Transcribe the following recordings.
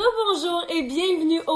Rebonjour et bienvenue au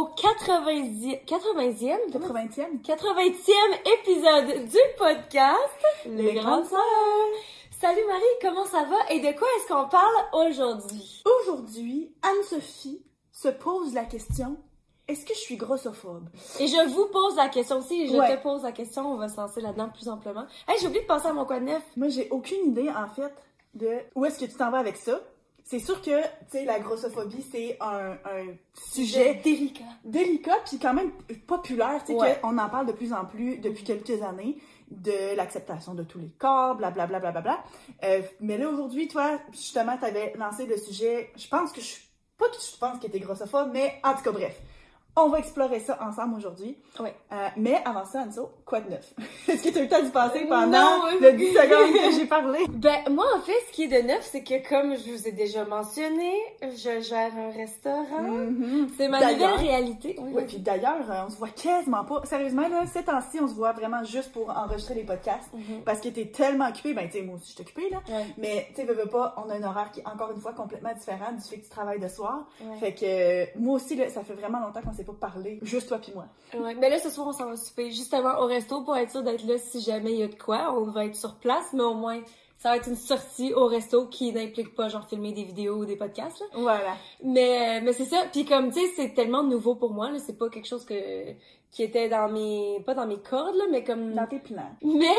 80e épisode du podcast Les Grandes Sœurs. Salut Marie, comment ça va et de quoi est-ce qu'on parle aujourd'hui? Aujourd'hui, Anne-Sophie se pose la question, est-ce que je suis grossophobe? Et je vous pose la question aussi, Ouais. te pose la question, on va se lancer là-dedans plus amplement. Hey, j'ai oublié de penser à mon quoi de neuf. Moi, j'ai aucune idée, en fait, de où est-ce que tu t'en vas avec ça. C'est sûr que, tu sais, la grossophobie, c'est un sujet délicat, puis quand même populaire, tu sais, Ouais. qu'on en parle de plus en plus depuis quelques années, de l'acceptation de tous les corps, blablabla. Mais là, aujourd'hui, toi, justement, t'avais lancé le sujet, je pense que pas que je pense que t'es grossophobe, mais en tout cas, bref. On va explorer ça ensemble aujourd'hui. Ouais. Mais avant ça, Anso, quoi de neuf? Est-ce que tu as eu le temps d'y penser pendant Non, le 10 secondes que j'ai parlé? Ben, moi, en fait, ce qui est de neuf, c'est que comme je vous ai déjà mentionné, je gère un restaurant. Mhm. C'est ma D'ailleurs- nouvelle réalité. Oui, puis d'ailleurs, on se voit quasiment pas. Sérieusement, là, ces temps-ci, on se voit vraiment juste pour enregistrer les podcasts. Mhm. Parce que t'es tellement occupée, ben, tu sais, moi aussi, je suis occupée, là. Ouais. Mais, tu sais, veux pas, on a un horaire qui est encore une fois complètement différent du fait que tu travailles de soir. Ouais. Fait que, moi aussi, là, ça fait vraiment longtemps qu'on s'est pas parlé. Juste toi puis moi. Ouais. Mais là, ce soir, on s'en va souper justement au resto pour être sûr d'être là si jamais il y a de quoi. On va être sur place, mais au moins, ça va être une sortie au resto qui n'implique pas, genre, filmer des vidéos ou des podcasts, là. Voilà. Mais c'est ça. Puis comme, tu sais, c'est tellement nouveau pour moi, là. C'est pas quelque chose qui était pas dans mes cordes, là, mais comme... Dans tes plans. Mais,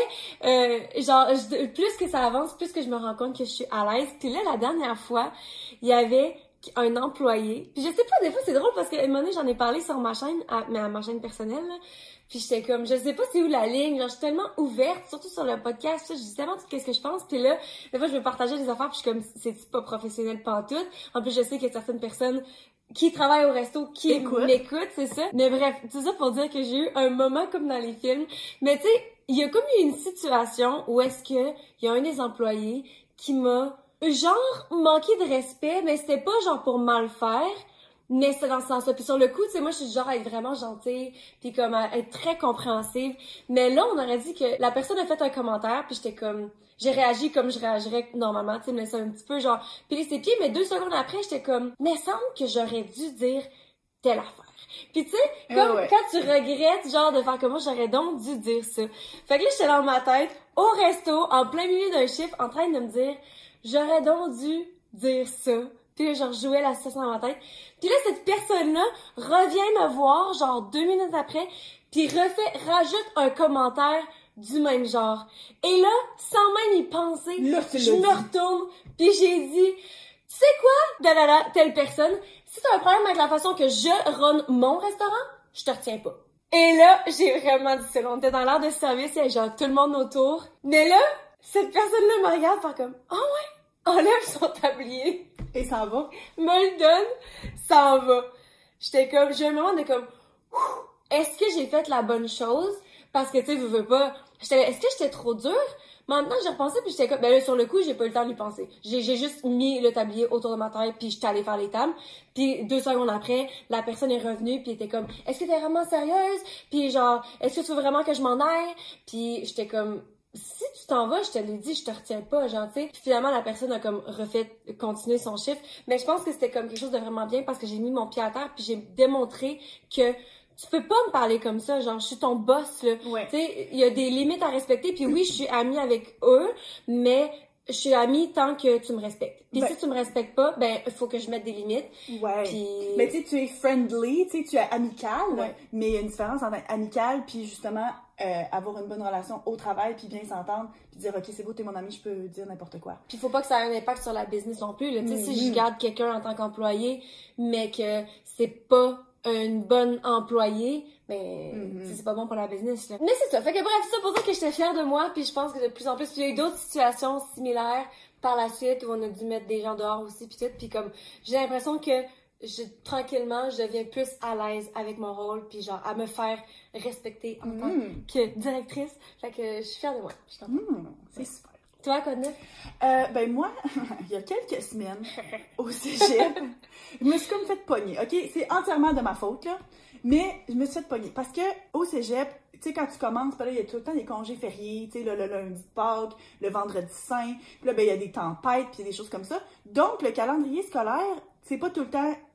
plus que ça avance, plus que je me rends compte que je suis à l'aise. Puis là, la dernière fois, il y avait un employé. Puis je sais pas, des fois, c'est drôle parce qu'à un moment donné, j'en ai parlé sur ma chaîne, mais à ma chaîne personnelle, là. Puis j'étais comme, je sais pas c'est où la ligne, genre, je suis tellement ouverte, surtout sur le podcast, ça, je dis tellement tout qu'est-ce que je pense. Puis là, des fois, je veux partager des affaires, puis je suis comme, c'est pas professionnel pantoute. En plus, je sais qu'il y a certaines personnes qui travaillent au resto qui Écoute. m'écoutent, c'est ça. Mais bref, tout ça pour dire que j'ai eu un moment comme dans les films. Mais tu sais, il y a comme eu une situation où est-ce que il y a un des employés qui m'a genre manqué de respect, mais c'était pas genre pour mal faire, mais c'était dans ce sens-là. Puis sur le coup, tu sais, moi, je suis du genre à être vraiment gentille, puis comme à être très compréhensive. Mais là, on aurait dit que la personne a fait un commentaire, puis j'étais comme... J'ai réagi comme je réagirais normalement, tu sais, me laisser un petit peu genre piler ses pieds, mais 2 secondes après, j'étais comme... Mais semble que j'aurais dû dire telle affaire. Puis tu sais, comme Ouais. quand tu regrettes, genre, de faire comme moi, j'aurais donc dû dire ça. Fait que là, j'étais dans ma tête, au resto, en plein milieu d'un chiffre, en train de me dire... J'aurais donc dû dire ça. Puis là, je rejouais la situation dans ma tête. Puis là, cette personne-là revient me voir, genre 2 minutes après, puis rajoute un commentaire du même genre. Et là, sans même y penser, Là, tu je l'as me dit. retourne, puis j'ai dit, tu sais quoi, telle personne, si t'as un problème avec la façon que je run mon restaurant, je te retiens pas. Et là, j'ai vraiment dit ça. On était dans l'heure de service, il y avait genre tout le monde autour. Mais là, cette personne-là me regarde faire comme « Ah ouais? » Enlève son tablier, Et ça va? me le donne, ça en va. J'étais comme, j'ai un moment de comme « Ouh, est-ce que j'ai fait la bonne chose? » Parce que tu sais, veux pas, est-ce que j'étais trop dure? Maintenant, j'ai repensé puis j'étais comme, ben là, sur le coup, j'ai pas eu le temps d'y penser. J'ai juste mis le tablier autour de ma tête puis j'étais allée faire les tables. Puis 2 secondes après, la personne est revenue puis était comme, est-ce que t'es vraiment sérieuse? Puis genre, est-ce que tu veux vraiment que je m'en aille? Puis j'étais comme, si tu t'en vas, je te l'ai dit, je te retiens pas, genre, tu sais. Puis finalement, la personne a comme continué son chiffre. Mais je pense que c'était comme quelque chose de vraiment bien parce que j'ai mis mon pied à terre puis j'ai démontré que tu peux pas me parler comme ça, genre, je suis ton boss, là. Ouais. Tu sais, il y a des limites à respecter, puis oui, je suis amie avec eux, mais je suis amie tant que tu me respectes. Puis Ben- si tu me respectes pas, ben, il faut que je mette des limites. Ouais. Puis... Mais tu sais, tu es friendly, tu sais, tu es amical, Ouais. mais il y a une différence entre être amical puis justement avoir une bonne relation au travail puis bien s'entendre puis dire ok c'est beau t'es mon ami je peux dire n'importe quoi. Puis faut pas que ça ait un impact sur la business non plus, là. Tu sais, si je Mhm. garde quelqu'un en tant qu'employé, mais que c'est pas une bonne employée, ben, Mhm. tu sais, c'est pas bon pour la business, là. Mais c'est ça. Fait que bref, ça pour dire que j'étais fière de moi, puis je pense que de plus en plus, puis il y a eu d'autres situations similaires par la suite où on a dû mettre des gens dehors aussi, puis tout, puis comme, j'ai l'impression que tranquillement, je deviens plus à l'aise avec mon rôle, puis genre, à me faire respecter en tant que directrice. Fait que je suis fière de moi. Je suis contente. C'est super. Toi, quoi de neuf? Ben moi, il y a quelques semaines, au cégep, je me suis comme fait pogner, ok? C'est entièrement de ma faute, là, mais je me suis fait pogner. Parce que au cégep, tu sais, quand tu commences, ben là, il y a tout le temps des congés fériés, tu sais, le lundi de Pâques, le vendredi saint, puis là, ben il y a des tempêtes, puis des choses comme ça. Donc, le calendrier scolaire, c'est pas tout le temps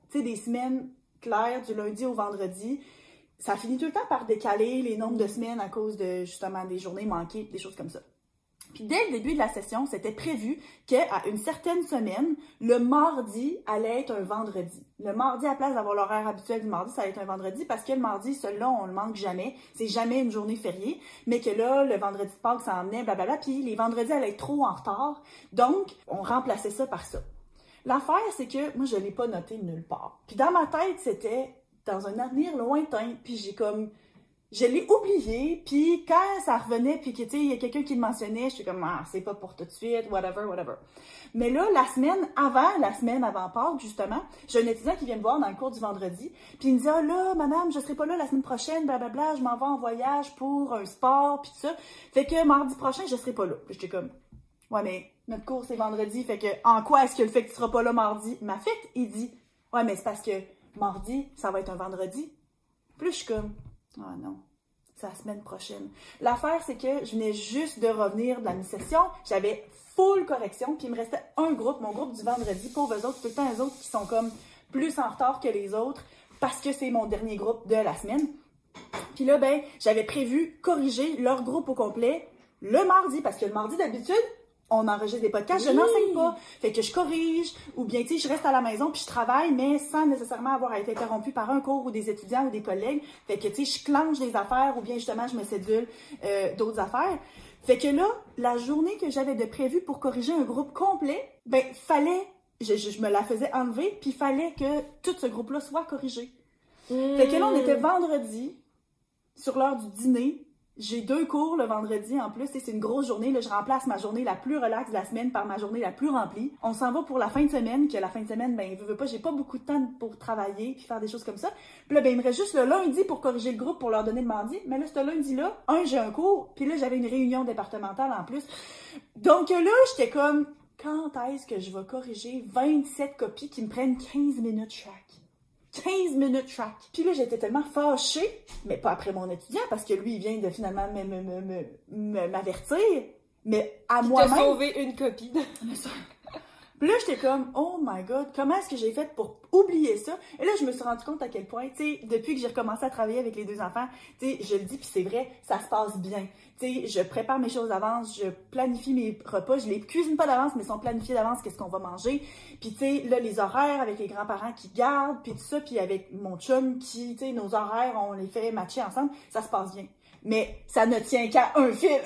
tu sais, des semaines claires du lundi au vendredi, ça finit tout le temps par décaler les nombres de semaines à cause de, justement, des journées manquées, des choses comme ça. Puis dès le début de la session, c'était prévu qu'à une certaine semaine, le mardi allait être un vendredi. Le mardi, à la place d'avoir l'horaire habituel du mardi, ça allait être un vendredi parce que le mardi, celui-là, on le manque jamais. C'est jamais une journée fériée. Mais que là, le vendredi de Pâques, ça en venait, blablabla. Puis les vendredis allaient être trop en retard. Donc, on remplaçait ça par ça. L'affaire, c'est que moi, je l'ai pas noté nulle part. Puis dans ma tête, c'était dans un avenir lointain. Puis je l'ai oublié, puis quand ça revenait, puis que, tu sais, il y a quelqu'un qui le mentionnait, je suis comme, ah, c'est pas pour tout de suite, whatever. Mais là, la semaine avant Pâques, justement, j'ai un étudiant qui vient me voir dans le cours du vendredi, puis il me dit, ah là, madame, je serai pas là la semaine prochaine, blablabla, je m'en vais en voyage pour un sport, puis tout ça. Fait que mardi prochain, je serai pas là. Puis j'étais comme, ouais, mais notre cours, c'est vendredi, fait que, en quoi est-ce que le fait que tu seras pas là mardi m'affecte? Il dit, ouais, mais c'est parce que mardi, ça va être un vendredi. Puis là, je suis comme, ah non, c'est la semaine prochaine. L'affaire, c'est que je venais juste de revenir de la mi-session. J'avais full correction, puis il me restait un groupe, mon groupe du vendredi. Pauvres autres, tout le temps les autres qui sont comme plus en retard que les autres parce que c'est mon dernier groupe de la semaine. Puis là, ben, j'avais prévu corriger leur groupe au complet le mardi, parce que le mardi, d'habitude, on enregistre des podcasts, je n'enseigne pas. Fait que je corrige, ou bien, tu sais, je reste à la maison puis je travaille, mais sans nécessairement avoir à être interrompue par un cours ou des étudiants ou des collègues. Fait que, tu sais, je clenche des affaires ou bien, justement, je me cédule d'autres affaires. Fait que là, la journée que j'avais de prévu pour corriger un groupe complet, ben, fallait, je me la faisais enlever, puis fallait que tout ce groupe-là soit corrigé. Fait que là, on était vendredi, sur l'heure du dîner. J'ai 2 cours le vendredi en plus, et c'est une grosse journée. Là, je remplace ma journée la plus relaxe de la semaine par ma journée la plus remplie. On s'en va pour la fin de semaine, que la fin de semaine, ben, veux pas, j'ai pas beaucoup de temps pour travailler puis faire des choses comme ça. Puis là, ben, il me reste juste le lundi pour corriger le groupe pour leur donner le mardi. Mais là, ce lundi-là, j'ai un cours, puis là, j'avais une réunion départementale en plus. Donc là, j'étais comme, quand est-ce que je vais corriger 27 copies qui me prennent 15 minutes chaque? 15 minutes chaque. Puis là, j'étais tellement fâchée, mais pas après mon étudiant, parce que lui, il vient de finalement m'avertir, mais à moi-même. Il t'a sauvé une copie. Puis là, j'étais comme, oh my god, comment est-ce que j'ai fait pour oublier ça? Et là, je me suis rendu compte à quel point, tu sais, depuis que j'ai recommencé à travailler avec les 2 enfants, tu sais, je le dis, puis c'est vrai, ça se passe bien. Tu sais, je prépare mes choses d'avance, je planifie mes repas, je les cuisine pas d'avance, mais sont planifiés d'avance, qu'est-ce qu'on va manger. Puis tu sais, là, les horaires avec les grands-parents qui gardent, puis tout ça, puis avec mon chum qui, tu sais, nos horaires, on les fait matcher ensemble, ça se passe bien. Mais ça ne tient qu'à un fil.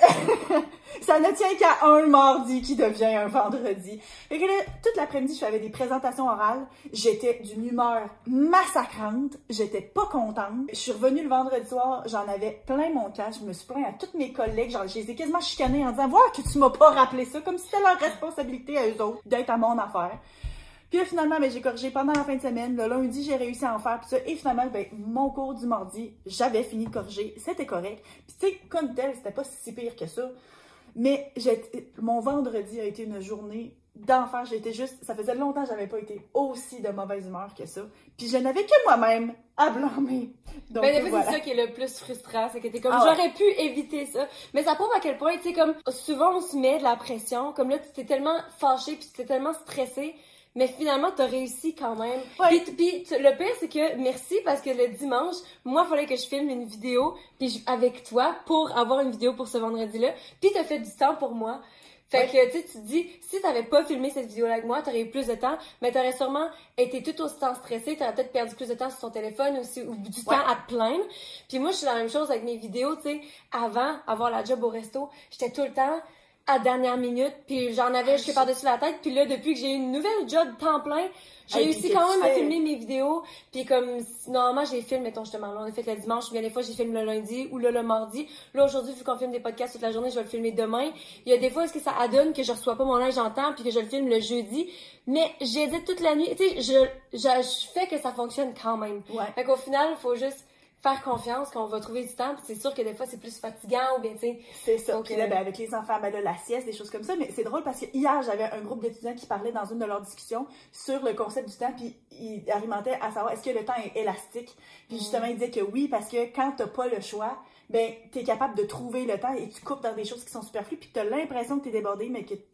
Ça ne tient qu'à un mardi qui devient un vendredi. Fait que là, toute l'après-midi, je faisais des présentations orales. J'étais d'une humeur massacrante. J'étais pas contente. Je suis revenue le vendredi soir, j'en avais plein mon casque. Je me suis plaint à toutes mes collègues. Genre, je les ai quasiment chicanés en disant « Voir que tu m'as pas rappelé ça », comme si c'était leur responsabilité à eux autres d'être à mon affaire. Puis là, finalement, ben, j'ai corrigé pendant la fin de semaine. Le lundi, j'ai réussi à en faire, puis ça. Et finalement, ben, mon cours du mardi, j'avais fini de corriger. C'était correct. Puis tu sais, comme tel, c'était pas si pire que ça. Mais mon vendredi a été une journée d'enfer. Ça faisait longtemps que j'avais pas été aussi de mauvaise humeur que ça. Puis je n'avais que moi-même à blâmer. Donc, ben, des fois, voilà. c'est ça qui est le plus frustrant, c'est que t'es comme, j'aurais pu éviter ça. Mais ça prouve à quel point, tu sais, comme, souvent, on se met de la pression. Comme là, tu t'es tellement fâché, puis tu t'es tellement stressé. Mais finalement, t'as réussi quand même. Ouais. Puis le pire, c'est que merci parce que le dimanche, moi, il fallait que je filme une vidéo avec toi pour avoir une vidéo pour ce vendredi-là. Puis t'as fait du temps pour moi. Fait que, tu sais, tu te dis, si t'avais pas filmé cette vidéo-là avec moi, t'aurais eu plus de temps, mais t'aurais sûrement été tout aussi temps stressé, t'aurais peut-être perdu plus de temps sur ton téléphone aussi, ou du temps à te plaindre. Puis moi, je suis la même chose avec mes vidéos, tu sais. Avant, avoir la job au resto, j'étais tout le temps à dernière minute, puis j'en avais jusqu'à par-dessus la tête, puis là, depuis que j'ai eu une nouvelle job temps plein, j'ai réussi quand même à filmer mes vidéos, puis comme, normalement, j'ai filmé, mettons, justement, là, on a fait le dimanche, bien des fois, j'ai filmé le lundi, ou le mardi. Là, aujourd'hui, vu qu'on filme des podcasts toute la journée, je vais le filmer demain. Il y a des fois, est-ce que ça adonne que je reçois pas mon linge en temps, puis que je le filme le jeudi, mais j'édite toute la nuit, tu sais, je fais que ça fonctionne quand même. Ouais. Fait qu'au final, il faut juste faire confiance qu'on va trouver du temps, puis c'est sûr que des fois c'est plus fatigant ou bien tu sais. C'est ça. Puis là, ben, avec les enfants, ben là, la sieste, des choses comme ça. Mais c'est drôle parce que hier, j'avais un groupe d'étudiants qui parlait dans une de leurs discussions sur le concept du temps, puis ils argumentaient à savoir est-ce que le temps est élastique. Puis justement, ils disaient que oui, parce que quand t'as pas le choix, ben t'es capable de trouver le temps et tu coupes dans des choses qui sont superflues, puis t'as l'impression que t'es débordé, mais que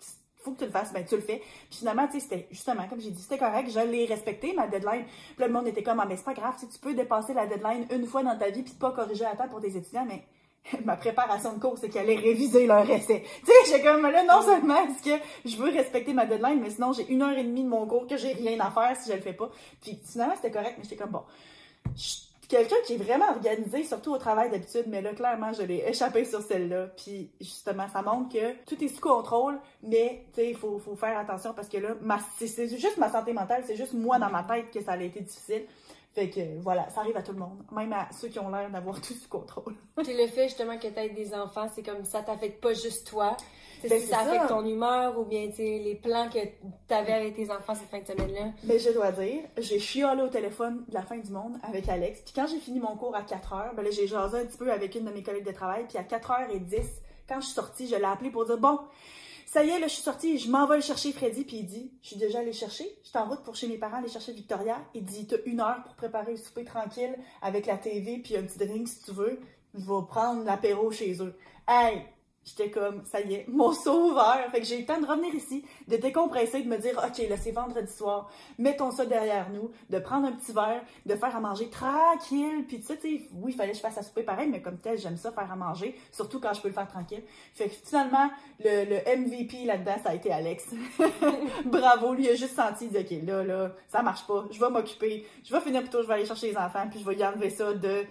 faut que tu le fasses, ben tu le fais. Puis finalement, tu sais, c'était justement, comme j'ai dit, c'était correct, je l'ai respecté, ma deadline. Puis là, le monde était comme, ah, mais c'est pas grave, si tu peux dépasser la deadline une fois dans ta vie puis pas corriger à temps pour tes étudiants, mais ma préparation de cours, c'est qu'ils allaient réviser leur essai. Tu sais, j'ai comme, là, non seulement est-ce que je veux respecter ma deadline, mais sinon, j'ai 1h30 de mon cours que j'ai rien à faire si je le fais pas. Puis finalement, c'était correct, mais j'étais comme, bon, je suis quelqu'un qui est vraiment organisé, surtout au travail d'habitude, mais là, clairement, je l'ai échappé sur celle-là. Puis justement, ça montre que tout est sous contrôle, mais, tu sais, il faut faire attention parce que là, c'est juste ma santé mentale, c'est juste moi dans ma tête que ça a été difficile. Fait que, voilà, ça arrive à tout le monde, même à ceux qui ont l'air d'avoir tout sous contrôle. Puis le fait, justement, que t'aies des enfants, c'est comme ça t'affecte pas juste toi. Ben, si ça affecte ton humeur ou bien, tu sais, les plans que t'avais avec tes enfants cette fin de semaine-là. Mais je dois dire, j'ai chialé au téléphone de la fin du monde avec Alex. Puis quand j'ai fini mon cours à 4h, ben là, j'ai jasé un petit peu avec une de mes collègues de travail. Puis à 4h10, quand je suis sortie, je l'ai appelé pour dire, bon, ça y est, là, je suis sortie, je m'en vais le chercher, Freddy. Puis il dit, je suis déjà allée chercher. J'étais en route pour chez mes parents, aller chercher Victoria. Il dit, t'as 1 heure pour préparer le souper tranquille avec la TV puis un petit drink si tu veux. Je vais prendre l'apéro chez eux. Hey! J'étais comme, ça y est, mon sauveur. Fait que j'ai eu le temps de revenir ici, de décompresser, de me dire, OK, là, c'est vendredi soir, mettons ça derrière nous, de prendre un petit verre, de faire à manger tranquille. Puis tu sais, oui, il fallait que je fasse à souper pareil, mais comme tel, j'aime ça faire à manger, surtout quand je peux le faire tranquille. Fait que finalement, le MVP là-dedans, ça a été Alex. Bravo, lui, il a juste senti, il dit, OK, là, ça marche pas, je vais m'occuper, je vais finir plutôt, je vais aller chercher les enfants, puis je vais y enlever ça de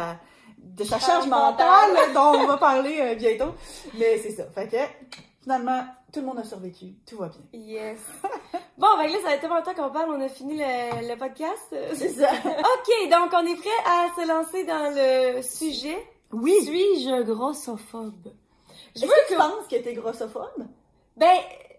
sa charge mentale dont on va parler bientôt. Mais c'est ça. Fait que, finalement, tout le monde a survécu. Tout va bien. Yes. Bon, fait que là, ça va être tellement longtemps qu'on parle. On a fini le podcast. C'est ça. OK, donc on est prêt à se lancer dans le sujet. Oui. Suis-je grossophobe? Est-ce que tu penses que t'es grossophobe? Ben,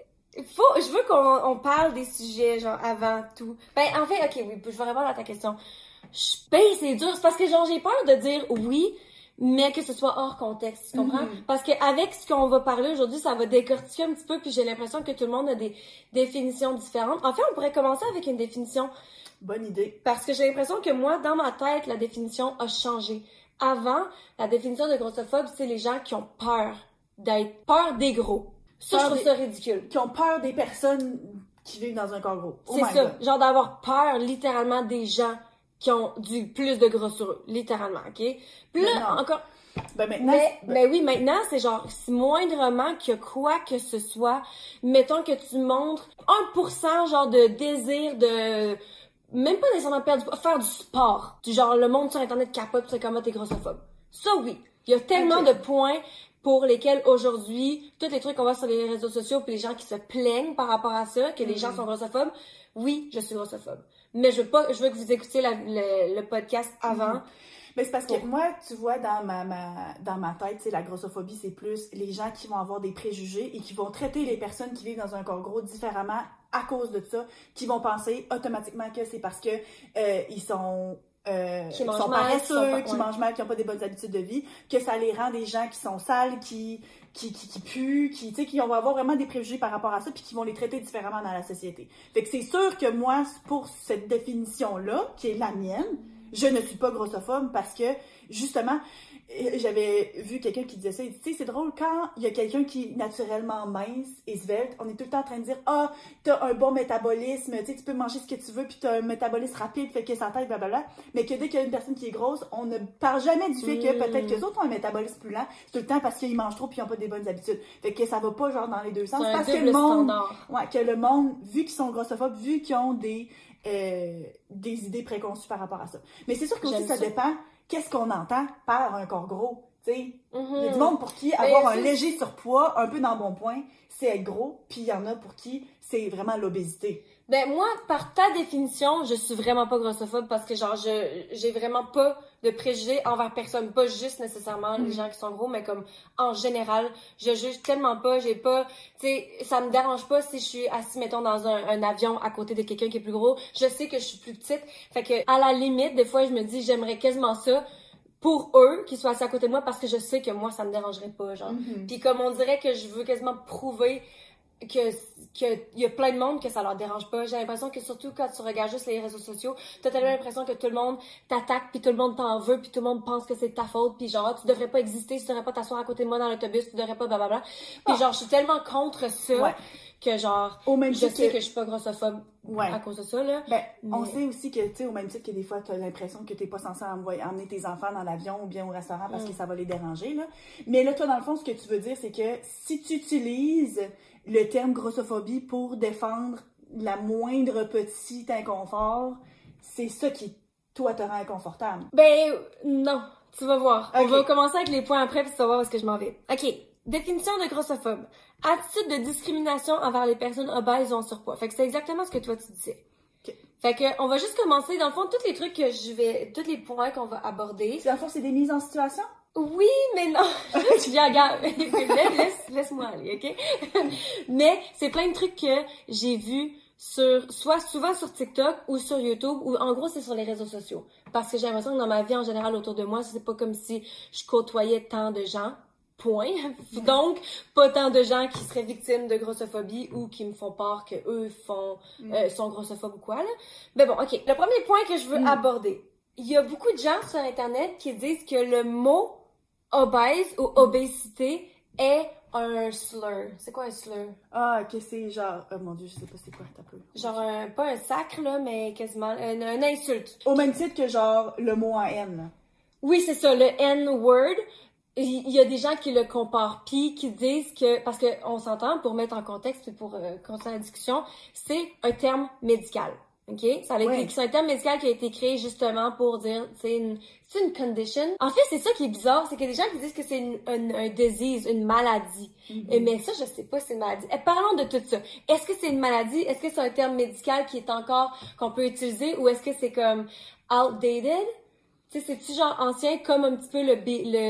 je veux qu'on parle des sujets, genre, avant tout. Ben, en fait, OK, oui, je vais répondre à ta question. Ben, c'est dur. C'est parce que, genre, j'ai peur de dire oui, mais que ce soit hors contexte, tu comprends? Parce qu'avec ce qu'on va parler aujourd'hui, ça va décortiquer un petit peu, puis j'ai l'impression que tout le monde a des définitions différentes. En fait, on pourrait commencer avec une définition. Bonne idée. Parce que j'ai l'impression que moi, dans ma tête, la définition a changé. Avant, la définition de grossophobe, c'est les gens qui ont peur peur des gros. Ça, je trouve ça ridicule. Qui ont peur des personnes qui vivent dans un corps gros. C'est ça. Genre d'avoir peur, littéralement, des gens qui ont du plus de gras sur eux, littéralement, OK? Puis là, encore... Ben maintenant, mais oui, maintenant, c'est genre, si moindrement que quoi que ce soit, mettons que tu montres 1% genre de désir de... Même pas nécessairement faire du sport. Du genre, le monde sur Internet capote, c'est comment t'es grossophobe. Ça, oui. Il y a tellement de points pour lesquels aujourd'hui, tous les trucs qu'on voit sur les réseaux sociaux puis les gens qui se plaignent par rapport à ça, que les gens sont grossophobes, oui, je suis grossophobe. Mais je veux que vous écoutiez le podcast avant. Mais c'est parce que moi, tu vois, dans ma tête, tu sais, la grossophobie, c'est plus les gens qui vont avoir des préjugés et qui vont traiter les personnes qui vivent dans un corps gros différemment à cause de ça, qui vont penser automatiquement que c'est parce que ils sont paresseux, qui mangent mal, qui n'ont pas des bonnes habitudes de vie, que ça les rend des gens qui sont sales, qui puent, qui vont avoir vraiment des préjugés par rapport à ça, puis qui vont les traiter différemment dans la société. Fait que c'est sûr que moi, pour cette définition-là, qui est la mienne, je ne suis pas grossophobe parce que, justement, j'avais vu quelqu'un qui disait ça, il dit, tu sais, c'est drôle, quand il y a quelqu'un qui est naturellement mince et svelte, on est tout le temps en train de dire, ah, t'as un bon métabolisme, tu sais, tu peux manger ce que tu veux, puis t'as un métabolisme rapide, fait que ça t'aide, blablabla. Mais que dès qu'il y a une personne qui est grosse, on ne parle jamais du fait que peut-être que les autres ont un métabolisme plus lent, c'est tout le temps parce qu'ils mangent trop puis ils n'ont pas des bonnes habitudes. Fait que ça va pas genre dans les deux sens. Parce que le monde, vu qu'ils sont grossophobes, vu qu'ils ont des idées préconçues par rapport à ça. Mais c'est sûr que aussi ça dépend qu'est-ce qu'on entend par un corps gros, tu sais. Il y a du monde pour qui avoir un léger surpoids, un peu dans le bon point, c'est être gros, puis il y en a pour qui c'est vraiment l'obésité. Ben moi, par ta définition, je suis vraiment pas grossophobe parce que genre j'ai vraiment pas de préjugés envers personne, pas juste nécessairement les gens qui sont gros, mais comme en général, je juge tellement pas, tu sais, ça me dérange pas si je suis assis mettons dans un avion à côté de quelqu'un qui est plus gros, je sais que je suis plus petite, fait que à la limite, des fois je me dis j'aimerais quasiment ça pour eux qui soient assis à côté de moi parce que je sais que moi ça me dérangerait pas genre. Puis comme on dirait que je veux quasiment prouver que y a plein de monde que ça leur dérange pas. J'ai l'impression que surtout quand tu regardes juste les réseaux sociaux, t'as tellement l'impression que tout le monde t'attaque, puis tout le monde t'en veut, puis tout le monde pense que c'est de ta faute, puis genre, tu devrais pas exister, tu devrais pas t'asseoir à côté de moi dans l'autobus, tu devrais pas blablabla. Puis genre, je suis tellement contre ça que genre, au même je sais que je suis pas grossophobe ouais. à cause de ça, là. Ben, on sait aussi que, tu sais, au même titre que des fois, t'as l'impression que t'es pas censé emmener tes enfants dans l'avion ou bien au restaurant parce que ça va les déranger, là. Mais là, toi, dans le fond, ce que tu veux dire, c'est que si tu utilises le terme grossophobie pour défendre la moindre petit inconfort, c'est ça qui, toi, te rend inconfortable. Ben, non. Tu vas voir. Okay. On va commencer avec les points après, puis tu vas voir où est-ce que je m'en vais. OK. Définition de grossophobe. Attitude de discrimination envers les personnes obèses ou en surpoids. Fait que c'est exactement ce que toi tu disais. Okay. Fait que, on va juste commencer. Dans le fond, tous les trucs tous les points qu'on va aborder. Dans le fond, c'est des mises en situation? Oui, mais non. Je viens, regarde. Laisse-moi aller, OK? Mais c'est plein de trucs que j'ai vus souvent sur TikTok ou sur YouTube, ou en gros, c'est sur les réseaux sociaux. Parce que j'ai l'impression que dans ma vie en général autour de moi, c'est pas comme si je côtoyais tant de gens. Point. Donc, pas tant de gens qui seraient victimes de grossophobie ou qui me font peur que eux sont grossophobes ou quoi, là. Mais bon, OK. Le premier point que je veux aborder. Il y a beaucoup de gens sur Internet qui disent que le mot obèse ou obésité est un slur. C'est quoi un slur? Ah, que c'est genre... Oh mon Dieu, je sais pas c'est quoi, t'as peu. Genre, pas un sacre, là, mais quasiment une insulte. Au même titre que genre le mot en N. Oui, c'est ça, le N-word. Il y a des gens qui le comparent, puis qui disent que, parce qu'on s'entend, pour mettre en contexte et pour continuer la discussion, c'est un terme médical. OK? C'est un terme médical qui a été créé justement pour dire, c'est une condition. En fait, c'est ça qui est bizarre, c'est qu'il y a des gens qui disent que c'est un disease, une maladie. Mais ça, je sais pas si c'est une maladie. Parlons de tout ça. Est-ce que c'est une maladie? Est-ce que c'est un terme médical qui est encore, qu'on peut utiliser, ou est-ce que c'est comme outdated? Tu sais, c'est-tu genre ancien comme un petit peu le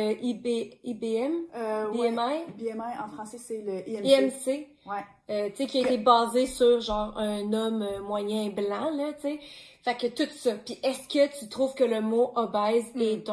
IBM? BMI? BMI, en français, c'est le IMC. IMC. Ouais. Tu sais, qui a été basé sur genre un homme moyen blanc, là, tu sais. Fait que tout ça. Puis est-ce que tu trouves que le mot obèse est